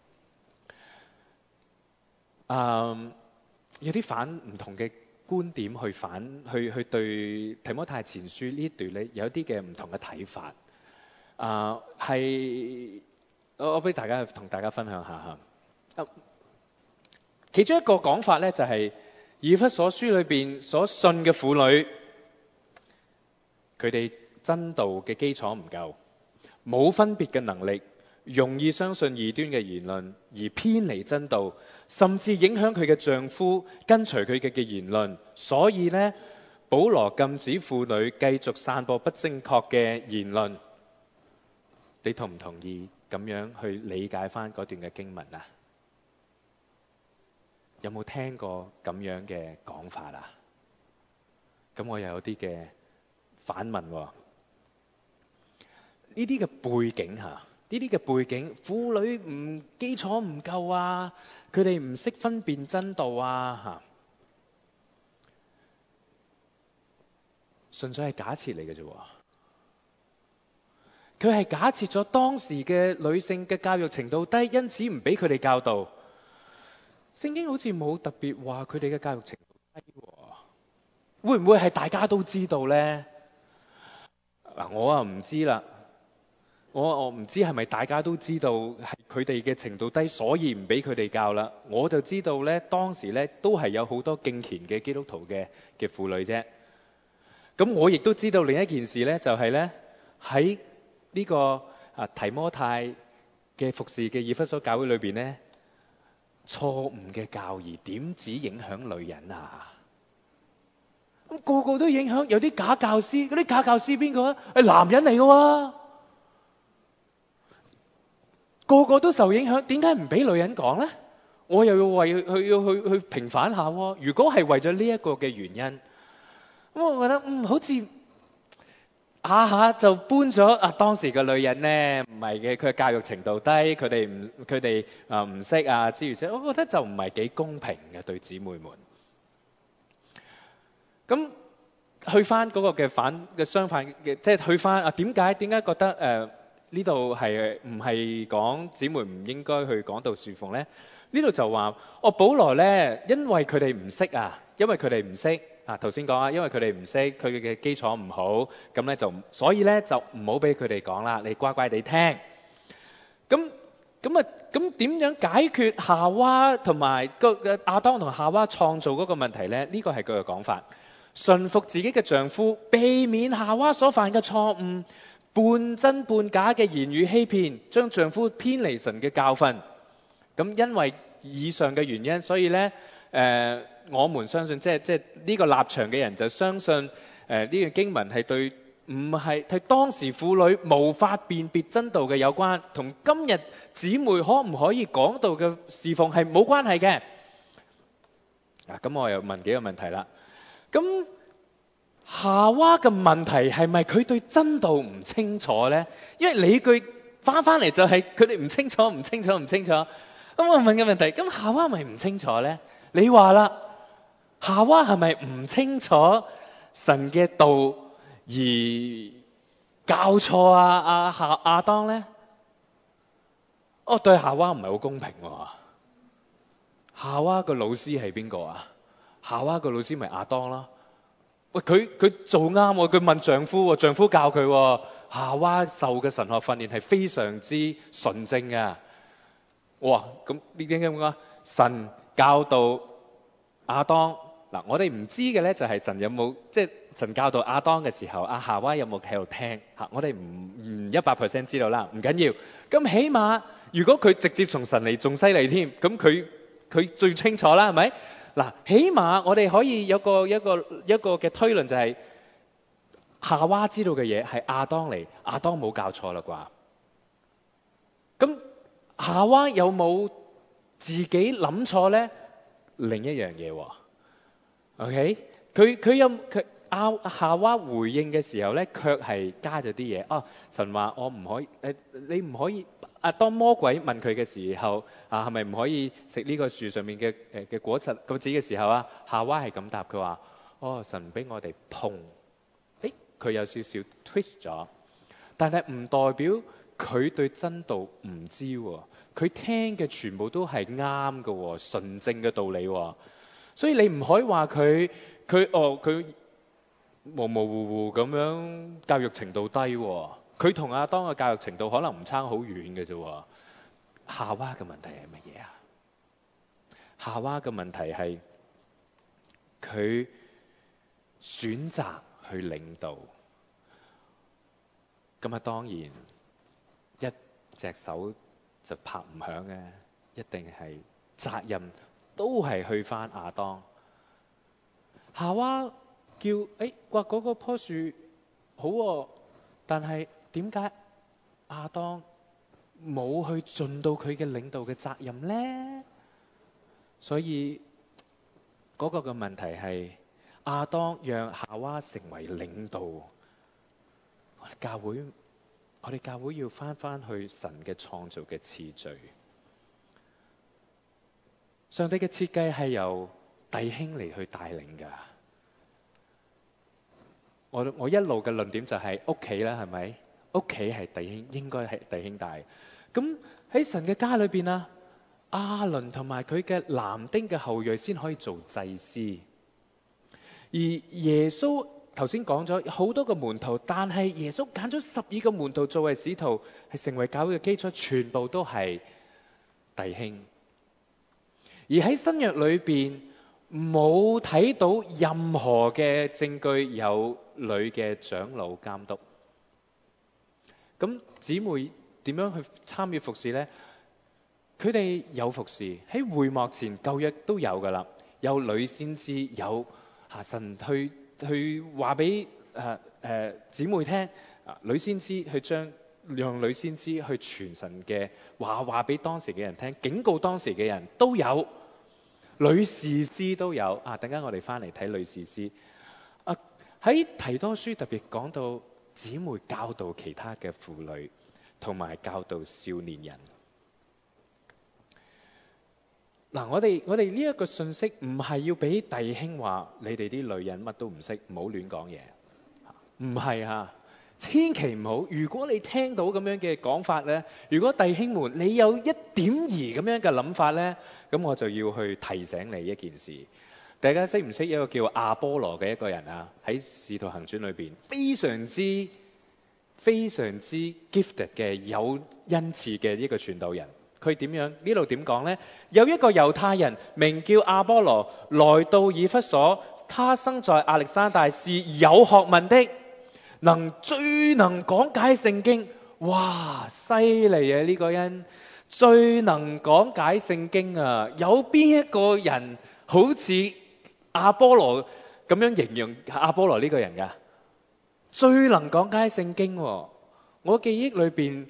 有啲反唔同嘅觀點去對提摩太前書呢一段咧，有啲嘅唔同嘅睇法。係我俾同大家分享下嚇。其中一個講法咧，就係以弗所書裏邊所信嘅婦女，佢哋真道嘅基礎唔夠，冇分別嘅能力，容易相信異端嘅言論而偏離真道，甚至影響佢嘅丈夫跟隨佢嘅言論。所以咧，保羅禁止婦女繼續散播不正確嘅言論。你同唔同意咁樣去理解翻嗰段嘅經文啊？有冇聽過咁樣嘅講法啊？咁我又有啲嘅反問喎。呢啲嘅背景嚇，呢啲嘅背景，婦女基礎唔夠啊，佢哋唔識分辨真道啊嚇，純粹係假設嚟嘅啫喎。佢係假設咗當時嘅女性嘅教育程度低，因此唔俾佢哋教導。聖經好似冇特別話佢哋嘅教育程度低喎，會唔會係大家都知道呢？嗱，我啊唔知啦，我唔知係咪大家都知道係佢哋嘅程度低，所以唔俾佢哋教啦。我就知道咧，當時咧都係有好多敬虔嘅基督徒嘅婦女啫。咁我亦都知道另一件事咧，就係咧喺呢個提摩太嘅服侍嘅以弗所教會裏邊咧，錯誤嘅教義點止影響女人啊？咁個個都影響，有啲假教師，嗰啲假教師邊個啊？係男人嚟嘅喎，個個都受影響，點解唔俾女人講咧？我又要為佢去平反下喎。如果係為咗呢一個嘅原因，咁我覺得好似下下就搬咗當時嘅女人咧，唔係嘅，佢嘅教育程度低，佢哋唔識啊之類嘅，我覺得就唔係幾公平嘅對姊妹們。咁去翻嗰個嘅相反嘅，即係去翻點解覺得呢度係唔係講姊妹唔應該去講道侍奉咧？呢度就話保羅咧，因為佢哋唔識啊，頭先講因為佢哋唔識，佢哋嘅基礎唔好，咁咧所以咧就唔好俾佢哋講啦，你乖乖地聽。咁點樣解決夏娃同埋亞當同夏娃創造嗰個問題咧？呢個係佢嘅講法。 順服自己嘅丈夫，避免夏娃所犯嘅錯誤，半真半假嘅言語欺騙，將丈夫偏離神嘅教訓。咁因為以上嘅原因，所以呢，我們相信即係呢個立場嘅人就相信呢個經文係對唔係對當時婦女無法辨別真道嘅有關，同今日姊妹可唔可以講道嘅侍奉係冇關係嘅。咁我又問幾個問題啦。咁夏娃嘅問題係咪佢對真道唔清楚呢？因為理據翻嚟就係佢哋唔清楚。咁我問嘅問題，咁夏娃咪唔清楚呢？你話啦，夏娃係咪唔清楚神嘅道而教錯亞當呢？對夏娃唔係好公平喎。夏娃個老師係邊個啊？夏娃個老師咪亞當咯。喂，佢做啱喎，佢問丈夫，丈夫教佢。夏娃受嘅神學訓練係非常之純正嘅。哇，咁呢啲咁講，神教導亞當嗱，我哋唔知嘅咧就係神有冇即係神教導亞當嘅時候，夏娃有冇喺度聽嚇？我哋唔100% 知道啦，唔緊要。咁起碼如果佢直接從神嚟仲犀利添，咁佢最清楚啦，係咪？嗱，起碼我哋可以有一個嘅推論就係夏娃知道嘅嘢係亞當嚟，亞當冇教錯啦啩？咁夏娃有冇自己諗錯咧？另一樣嘢喎。OK， 夏娃回應嘅時候咧，卻係加咗啲嘢。神話我唔可以你唔可以。當魔鬼問佢嘅時候，係咪唔可以食呢個樹上面嘅果子嘅時候啊，夏娃係咁答佢話：神唔俾我哋碰。佢有少少 twist 咗，但係唔代表佢對真道唔知喎。佢聽嘅全部都係啱嘅，純正嘅道理喎。所以你唔可以話佢模模糊糊咁樣教育程度低喎。佢同亞當嘅教育程度可能唔差好遠嘅啫。夏娃嘅問題係乜嘢啊？夏娃嘅問題係佢選擇去領導。咁當然一隻手就拍唔響嘅，一定係責任都係去返亞當。夏娃叫話嗰個棵樹好喎，但係點解亞當冇去盡到佢嘅領導嘅責任呢？所以嗰個嘅問題係亞當讓夏娃成為領導。我哋教會要返去神嘅創造嘅次序。上帝嘅設計係由弟兄嚟去帶領㗎。我一路嘅論點就係屋企啦，係咪？屋企係弟兄，應該係弟兄帶。咁喺神嘅家裏邊啊，亞倫同埋佢嘅男丁嘅後裔先可以做祭司。而耶穌頭先講咗好多個門徒，但係耶穌揀咗12個門徒作為使徒，係成為教會嘅基礎，全部都係弟兄。而喺新約裏邊冇睇到任何嘅證據有女嘅長老監督。咁姊妹點樣去參與服侍呢？佢哋有服侍喺會幕前，舊約都有噶啦，有女先知，有神去話俾姊妹聽，女先知去讓女先知去傳神嘅話俾當時嘅人聽，警告當時嘅人都有，女士師都有。等間我哋翻嚟睇女士師。喺提多書特別講到姊妹教導其他嘅婦女，同埋教導少年人。我哋呢一個信息唔係要俾弟兄話你哋啲女人乜都唔識，唔好亂講嘢。唔係啊，千祈唔好。如果你聽到咁樣嘅講法呢，如果弟兄們你有一點兒咁樣嘅諗法呢，咁我就要去提醒你一件事。大家識唔識一個叫亞波羅嘅一個人啊？喺《使徒行傳》裏邊非常之 gifted 嘅，有恩賜嘅一個傳道人。佢點樣？呢度點講呢？有一個猶太人名叫亞波羅，來到以弗所， 他生在亞歷山大，是有學問的，最能講解聖經。哇，犀利啊！呢個人最能講解聖經啊！有邊一個人好似亞波羅咁樣形容亞波羅呢個人㗎？最能講解聖經喎。我記憶裏邊，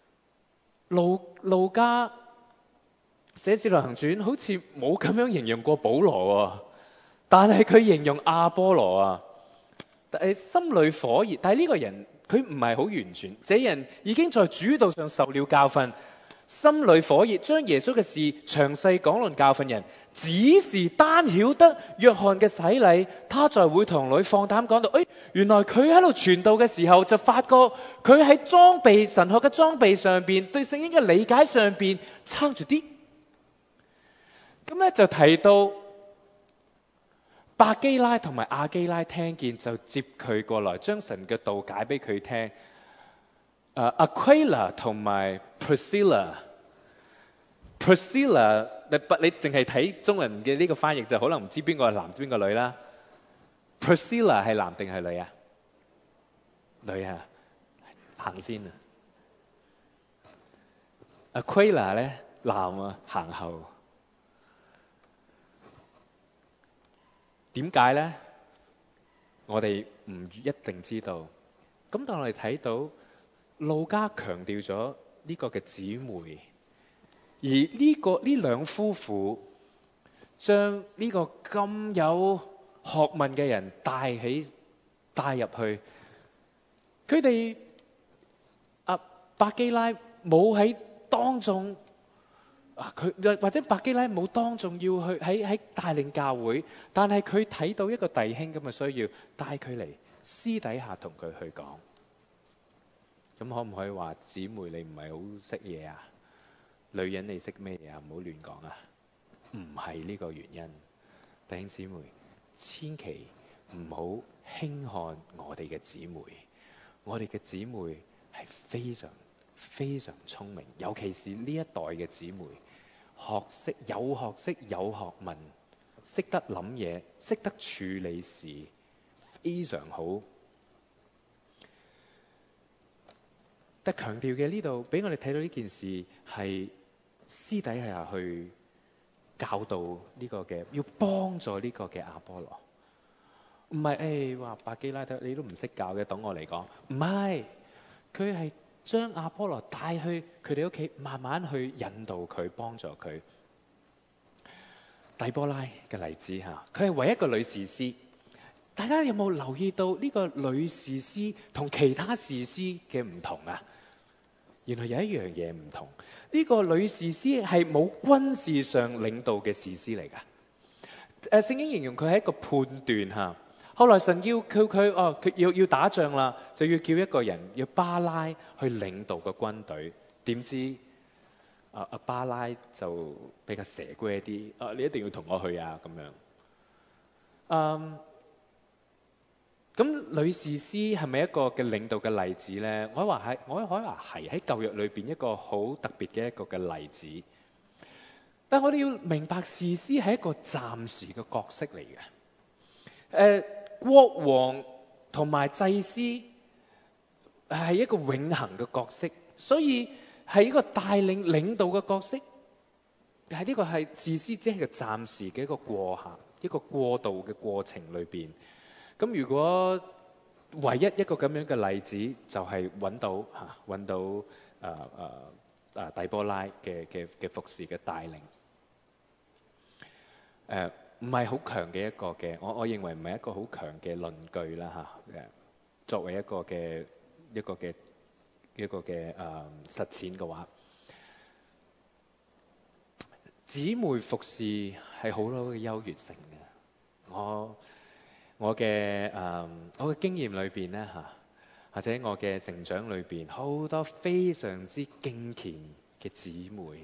路加寫《使徒行傳》好似冇咁樣形容過保羅喎，但係佢形容亞波羅啊，心裏火熱。但係呢個人佢唔係好完全，這人已經在主道上受了教訓，心裏火熱，將耶穌嘅事詳細講論教訓人。只是單曉得約翰嘅洗禮，他在會堂裏放膽講到，原來佢喺度傳道嘅時候，就發覺佢喺神學嘅裝備上邊，對聖經嘅理解上邊差住啲。咁咧就提到百基拉同埋亞基拉聽見，就接佢過來，將神嘅道解俾佢聽。Aquila 同埋 Priscilla，你淨係睇中文嘅呢個翻譯就可能唔知邊個係男邊個女啦。Priscilla 係男定係女啊？女啊，行先啊。Aquila 咧，男啊，行後。點解咧？我哋唔一定知道。咁但我哋睇到路加強調咗呢個嘅姊妹。而呢兩夫婦將呢個咁有學問嘅人帶入去，佢哋百基拉冇喺當眾或者百基拉冇當眾要去喺帶領教會，但係佢睇到一個弟兄咁嘅需要，帶佢嚟私底下同佢去講。咁可唔可以話姊妹你唔係好識嘢啊？女人你識咩嘢啊？唔好亂講啊！唔係呢個原因，弟兄姊妹，千祈唔好輕看我哋嘅姊妹。我哋嘅姊妹係非常非常聰明，尤其是呢一代嘅姊妹，有學識有學問，識得諗嘢，識得處理事，非常好。但強調嘅呢度，俾我哋睇到呢件事係私底下去教導呢個嘅，要幫助呢個嘅亞波羅。唔係話百基拉你都唔識教嘅，等我嚟講。唔係，佢係將亞波羅帶去佢哋屋企，慢慢去引導佢，幫助佢。底波拉嘅例子嚇，佢係唯一一個女士師。大家有冇留意到呢個女士師同其他士師嘅唔同啊？原來有一樣嘢唔同，呢個女士師係冇軍事上領導嘅士師嚟㗎。聖經形容佢係一個判斷嚇。後來神要佢要打仗啦，就要叫一個人要巴拉去領導個軍隊。點知巴拉就比較蛇龜啲，你一定要同我去啊咁樣。咁女士師係咪一個嘅領導嘅例子咧？我可以話係喺舊約裏邊一個好特別嘅一個嘅例子。但係我哋要明白，士師係一個暫時嘅角色嚟嘅。國王同埋祭司係一個永恆嘅角色，所以係一個帶領導嘅角色。係呢個係士師，只係一個暫時嘅一個過客，一個過渡嘅過程裏邊。咁如果唯一一個咁樣嘅例子，就係揾到底波拉嘅服侍嘅帶領，唔係好強嘅一個嘅，我認為唔係一個好強嘅論據啦嚇。作為一個嘅實踐嘅話，姊妹服侍係好多嘅優越性嘅。我嘅經驗裏邊咧嚇，或者我嘅成長裏邊，好多非常之敬虔嘅姊妹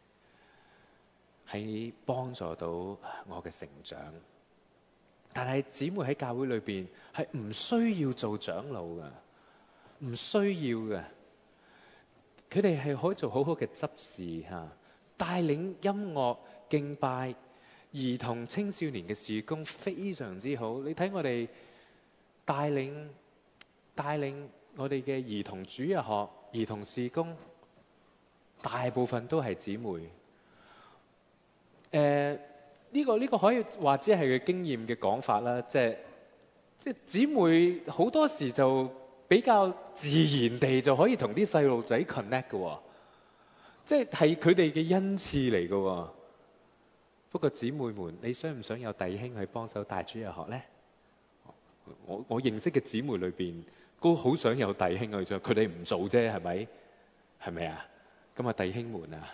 喺幫助到我嘅成長。但係姊妹喺教會裏邊係唔需要做長老嘅，唔需要嘅。佢哋係可以做好好嘅執事嚇，帶領音樂敬拜。 兒童青少年嘅事工非常之好。你睇我哋帶領我哋嘅兒童主日學、兒童事工，大部分都係姊妹。呢個可以話只係佢經驗嘅講法啦，即係姊妹好多時就比較自然地就可以同啲細路仔 connect 嘅喎，即係佢哋嘅恩賜嚟嘅喎。不過姊妹們，你想唔想有弟兄去幫手帶主日學呢？我認識嘅姊妹裏邊都好想有弟兄去做，佢哋唔做啫，係咪？係咪啊？咁啊，弟兄們啊！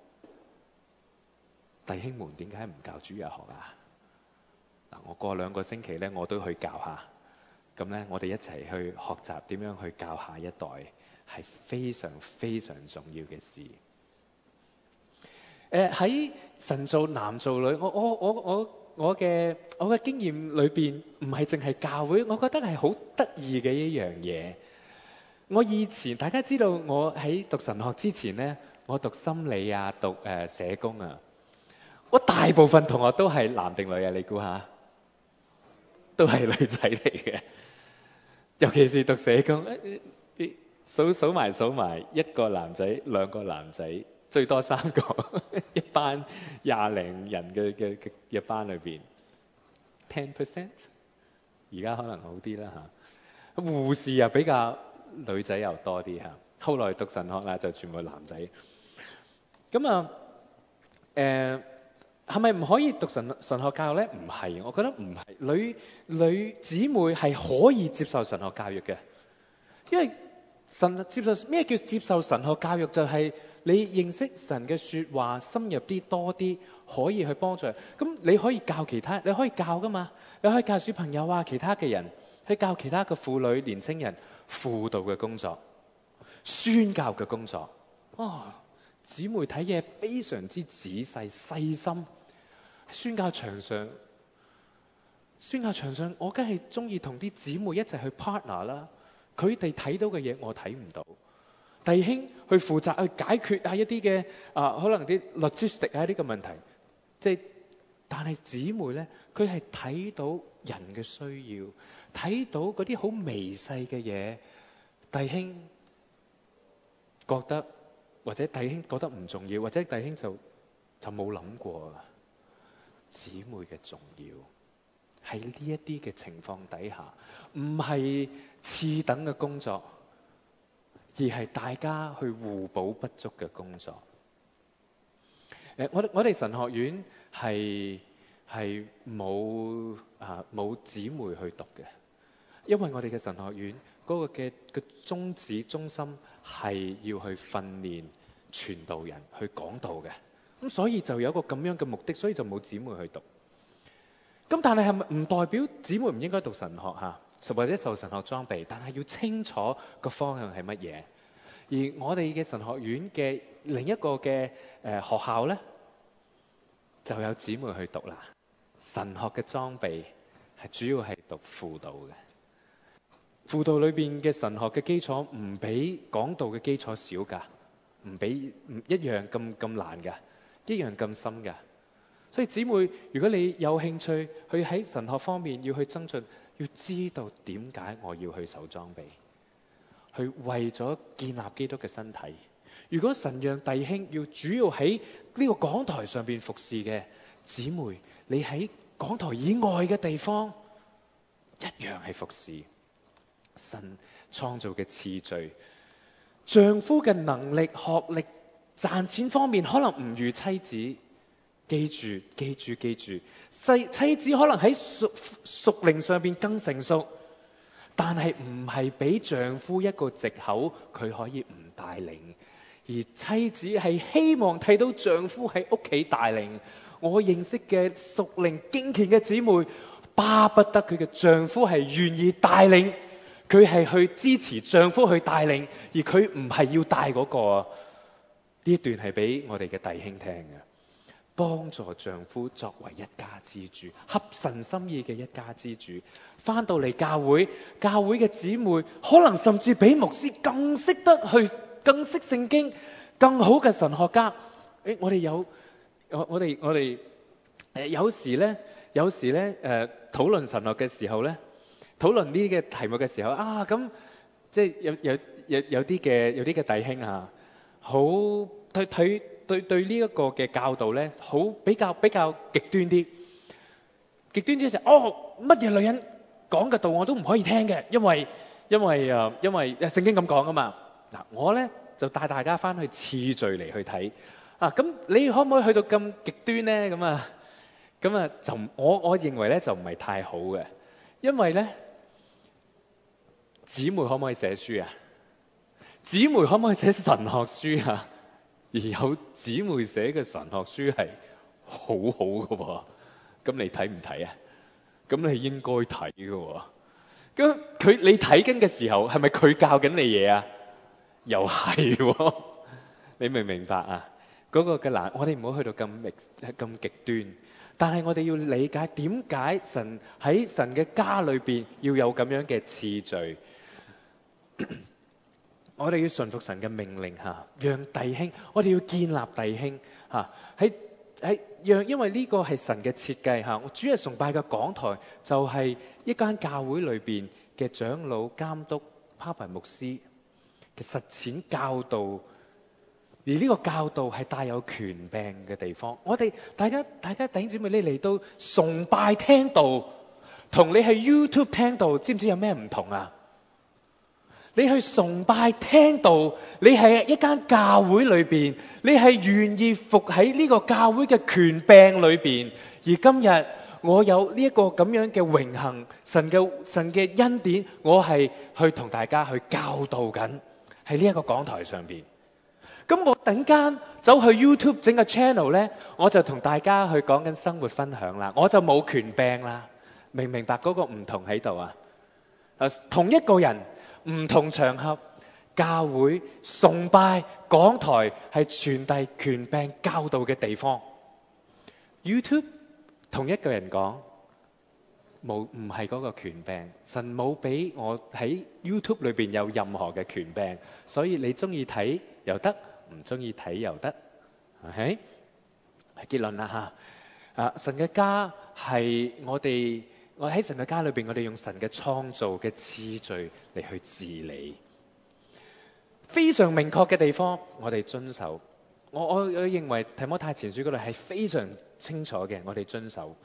弟兄們點解唔教主日學啊？嗱，我過2個星期咧，我都去教下。咁咧，我哋一齊去學習點樣去教下一代，係非常非常重要嘅事。喺神造男造女，我嘅經驗裏邊，唔係淨係教會，我覺得係好得意嘅一樣嘢。我以前大家知道，我喺讀神學之前咧，我讀心理啊，讀社工啊。我大部分同學都係男定女啊？你估下？都係女仔嚟嘅。尤其是讀社工，數埋，1個男仔，2個男仔，最多3個，一班20零人嘅一班裏邊 10%， 而家可能好啲啦嚇。護士又比較女仔又多啲嚇。後來讀神學啦，就全部男仔。咁啊係咪唔可以讀神學教育呢？唔係，我覺得唔係。女姊妹係可以接受神學教育嘅，因為咩叫接受神學教育？就係你認識神嘅說話深入啲多啲，可以去幫助人。咁你可以教其他，你可以教噶嘛？你可以教小朋友啊，其他嘅人去教其他嘅婦女、年青人輔導嘅工作、宣教嘅工作。姊妹睇嘢非常之仔細細心。宣教場上，我梗係中意同啲姊妹一齊去 partner 啦。佢哋睇到嘅嘢我睇唔到，弟兄去負責去解決一啲嘅可能啲 logistic 啊呢個問題。但係姊妹咧，佢係睇到人嘅需要，睇到嗰啲好微細嘅嘢，弟兄覺得或者弟兄覺得唔重要，或者弟兄就冇諗過啊。姊妹嘅重要喺呢一啲嘅情況底下，唔係次等嘅工作，而係大家去互補不足嘅工作。我哋神學院係冇姊妹去讀嘅，因為我哋嘅神學院嗰個嘅宗旨中心係要去訓練傳道人去講道嘅。咁所以就有一個咁樣嘅目的，所以就冇姊妹去讀。咁但係咪唔代表姊妹唔應該讀神學嚇，或者受神學裝備？但係要清楚個方向係乜嘢。而我哋嘅神學院嘅另一個嘅學校咧，就有姊妹去讀啦。神學嘅裝備係主要係讀輔導嘅，輔導裏邊嘅神學嘅基礎唔比講道嘅基礎少㗎，唔一樣咁難㗎。一樣咁深㗎，所以姊妹，如果你有興趣去喺神學方面要去增進，要知道點解我要去受裝備，去為咗建立基督嘅身體。如果神讓弟兄要主要喺呢個講台上邊服侍嘅姊妹，你喺講台以外嘅地方一樣係服侍。神創造嘅次序，丈夫嘅能力、學歷、賺錢方面可能唔如妻子，記住，妻子可能喺屬靈上邊更成熟，但係唔係俾丈夫一個藉口，佢可以唔帶領。而妻子係希望睇到丈夫喺屋企帶領。我認識嘅屬靈敬虔嘅姊妹，巴不得佢嘅丈夫係願意帶領，佢係去支持丈夫去帶領，而佢唔係要帶嗰個。呢一段係俾我哋嘅弟兄聽嘅，幫助丈夫作為一家之主，合神心意嘅一家之主。翻到嚟教會嘅姊妹可能甚至比牧師更識聖經，更好嘅神學家。我哋有時咧討論神學嘅時候咧，討論呢啲嘅題目嘅時候啊，咁即係有啲嘅弟兄啊，好對呢一個嘅教導咧，好比較極端啲。極端啲就乜嘢女人講嘅道我都唔可以聽嘅，因為聖經咁講啊嘛。嗱，我咧就帶大家翻去次序嚟去睇啊。咁你可唔可以去到咁極端咧？咁啊就我認為咧就唔係太好嘅，因為咧姊妹可唔可以寫書啊？姊妹可唔可以寫神學書啊？而有姊妹寫嘅神學書係好好嘅喎。咁你睇唔睇啊？咁你應該睇嘅喎。咁你睇經嘅時候，係咪佢教緊你嘢啊？又係喎。你明唔明白啊？嗰個嘅難，我哋唔好去到咁極端。但係我哋要理解點解神喺神嘅家裏邊要有咁樣嘅次序。我哋要順服神嘅命令嚇，讓弟兄，我哋要建立弟兄嚇因為呢個係神嘅設計嚇。我主日崇拜嘅講台就係一間教會裏邊嘅長老監督帕培牧師嘅實踐教導，而呢個教導係帶有權柄嘅地方。我哋大家弟兄姊妹，你嚟到崇拜聽道，同你喺 YouTube 聽道，知唔知有咩唔同啊？你去崇拜聽道，你係一間教會裏邊，你係願意服喺呢個教會嘅權柄裏邊。而今日我有呢一個咁樣嘅榮幸，神嘅恩典，我係去同大家去教導緊喺呢一個講台上邊。咁我突然間走去 YouTube 整個 channel 咧，我就同大家去講緊生活分享啦，我就冇權柄啦。明唔明白嗰個唔同喺度啊？同一個人，唔同場合，教會崇拜講台係傳遞權柄教導嘅地方。YouTube 同一個人講，唔係嗰個權柄。神冇俾我喺 YouTube 裏邊有任何嘅權柄，所以你中意睇又得，唔中意睇又得。係結論啦嚇。神嘅家係我喺神嘅家裏邊，我哋用神嘅創造嘅次序嚟去治理，非常明確嘅地方，我哋遵守。我認為提摩太前書嗰度係非常清楚嘅，我哋遵守。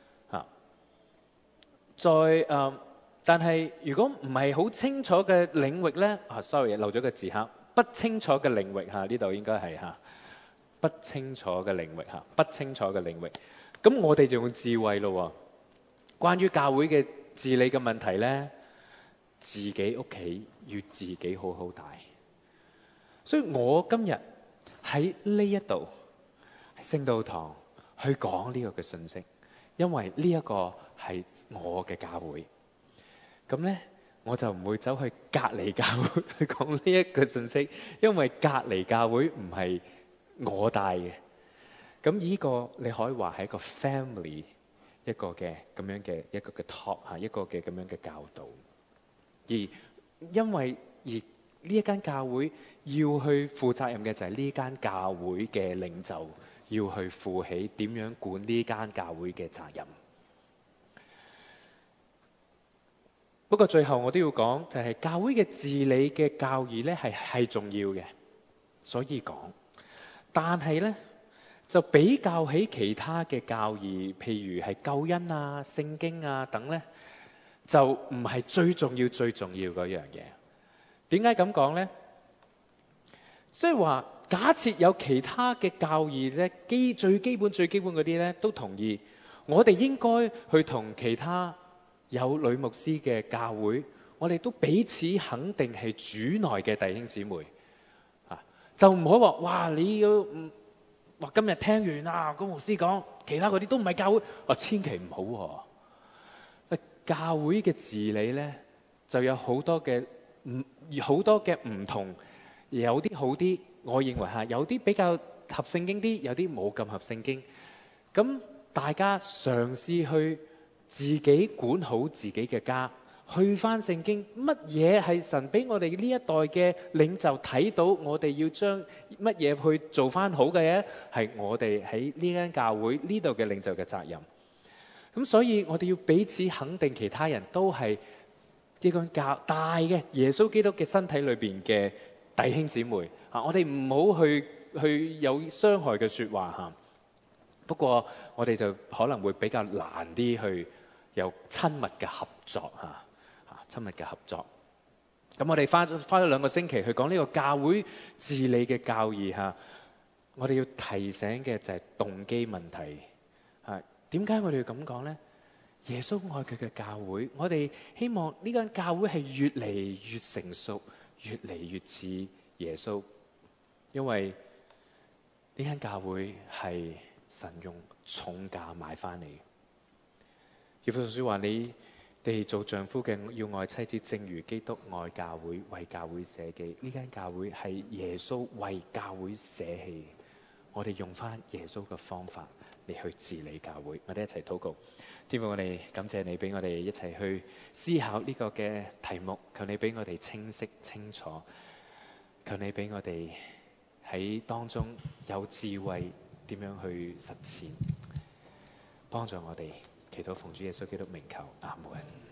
但係如果唔係好清楚嘅領域咧，sorry 漏咗個字嚇，不清楚嘅領域嚇，呢度應該係嚇，不清楚嘅領域嚇，不清楚嘅領域。咁我哋就用智慧咯。關於教會嘅治理嘅問題咧，自己屋企要自己好好帶。所以我今日喺呢一度聖道堂去講呢個嘅信息，因為呢一個係我嘅教會。咁咧我就唔會走去隔離教會去講呢一個信息，因為隔離教會唔係我帶嘅。咁呢個你可以話係一個 family。一個嘅咁樣嘅一個嘅 talk 嚇，一個嘅咁樣嘅教導。而因為呢一間教會要去負責任嘅就係呢間教會嘅領袖要去負起點樣管呢間教會嘅責任。不過最後我都要講，就係教會嘅治理嘅教義咧係重要嘅，所以講。但係咧，就比較起其他嘅教義，譬如係救恩啊、聖經啊等咧，就唔係最重要嗰樣嘢。點解咁講咧？即係話，假設有其他嘅教義咧，最基本嗰啲咧，都同意，我哋應該去同其他有女牧師嘅教會，我哋都彼此肯定係主內嘅弟兄姊妹啊，就唔好話哇你要話今日聽完啊，個牧師講其他嗰啲都唔係教會，千祈唔好喎。教會嘅治理咧就有好多嘅唔同，有啲好啲，我認為有啲比較合聖經啲，有啲冇咁合聖經。咁大家嘗試去自己管好自己嘅家， 去翻聖經，乜嘢係神俾我哋呢一代嘅領袖睇到，我哋要將乜嘢去做翻好嘅嘢，係我哋喺呢間教會呢度嘅領袖嘅責任。咁所以我哋要彼此肯定，其他人都係呢個大嘅耶穌基督嘅身體裏邊嘅弟兄姊妹啊！我哋唔好去有傷害嘅説話嚇。不過我哋就可能會比較難啲去有親密嘅合作嚇。親密嘅合作，咁我哋花咗2個星期去講呢個教會治理嘅教義嚇。我哋要提醒嘅就係動機問題嚇。點解我哋要咁講呢？耶穌愛佢嘅教會，我哋希望呢間教會係越嚟越成熟，越嚟越似耶穌，因為呢間教會係神用重價買翻嚟。以弗所書話你哋做丈夫嘅要愛妻子，正如基督愛教會，為教會捨己。呢間教會係耶穌為教會捨棄。我哋用翻耶穌嘅方法嚟去治理教會。我哋一齊禱告。天父，我哋感謝你俾我哋一齊去思考呢個嘅題目。求你俾我哋清晰清楚。求你俾我哋喺當中有智慧，點樣去實踐，幫助我哋。祈禱奉主耶穌基督名求，阿門。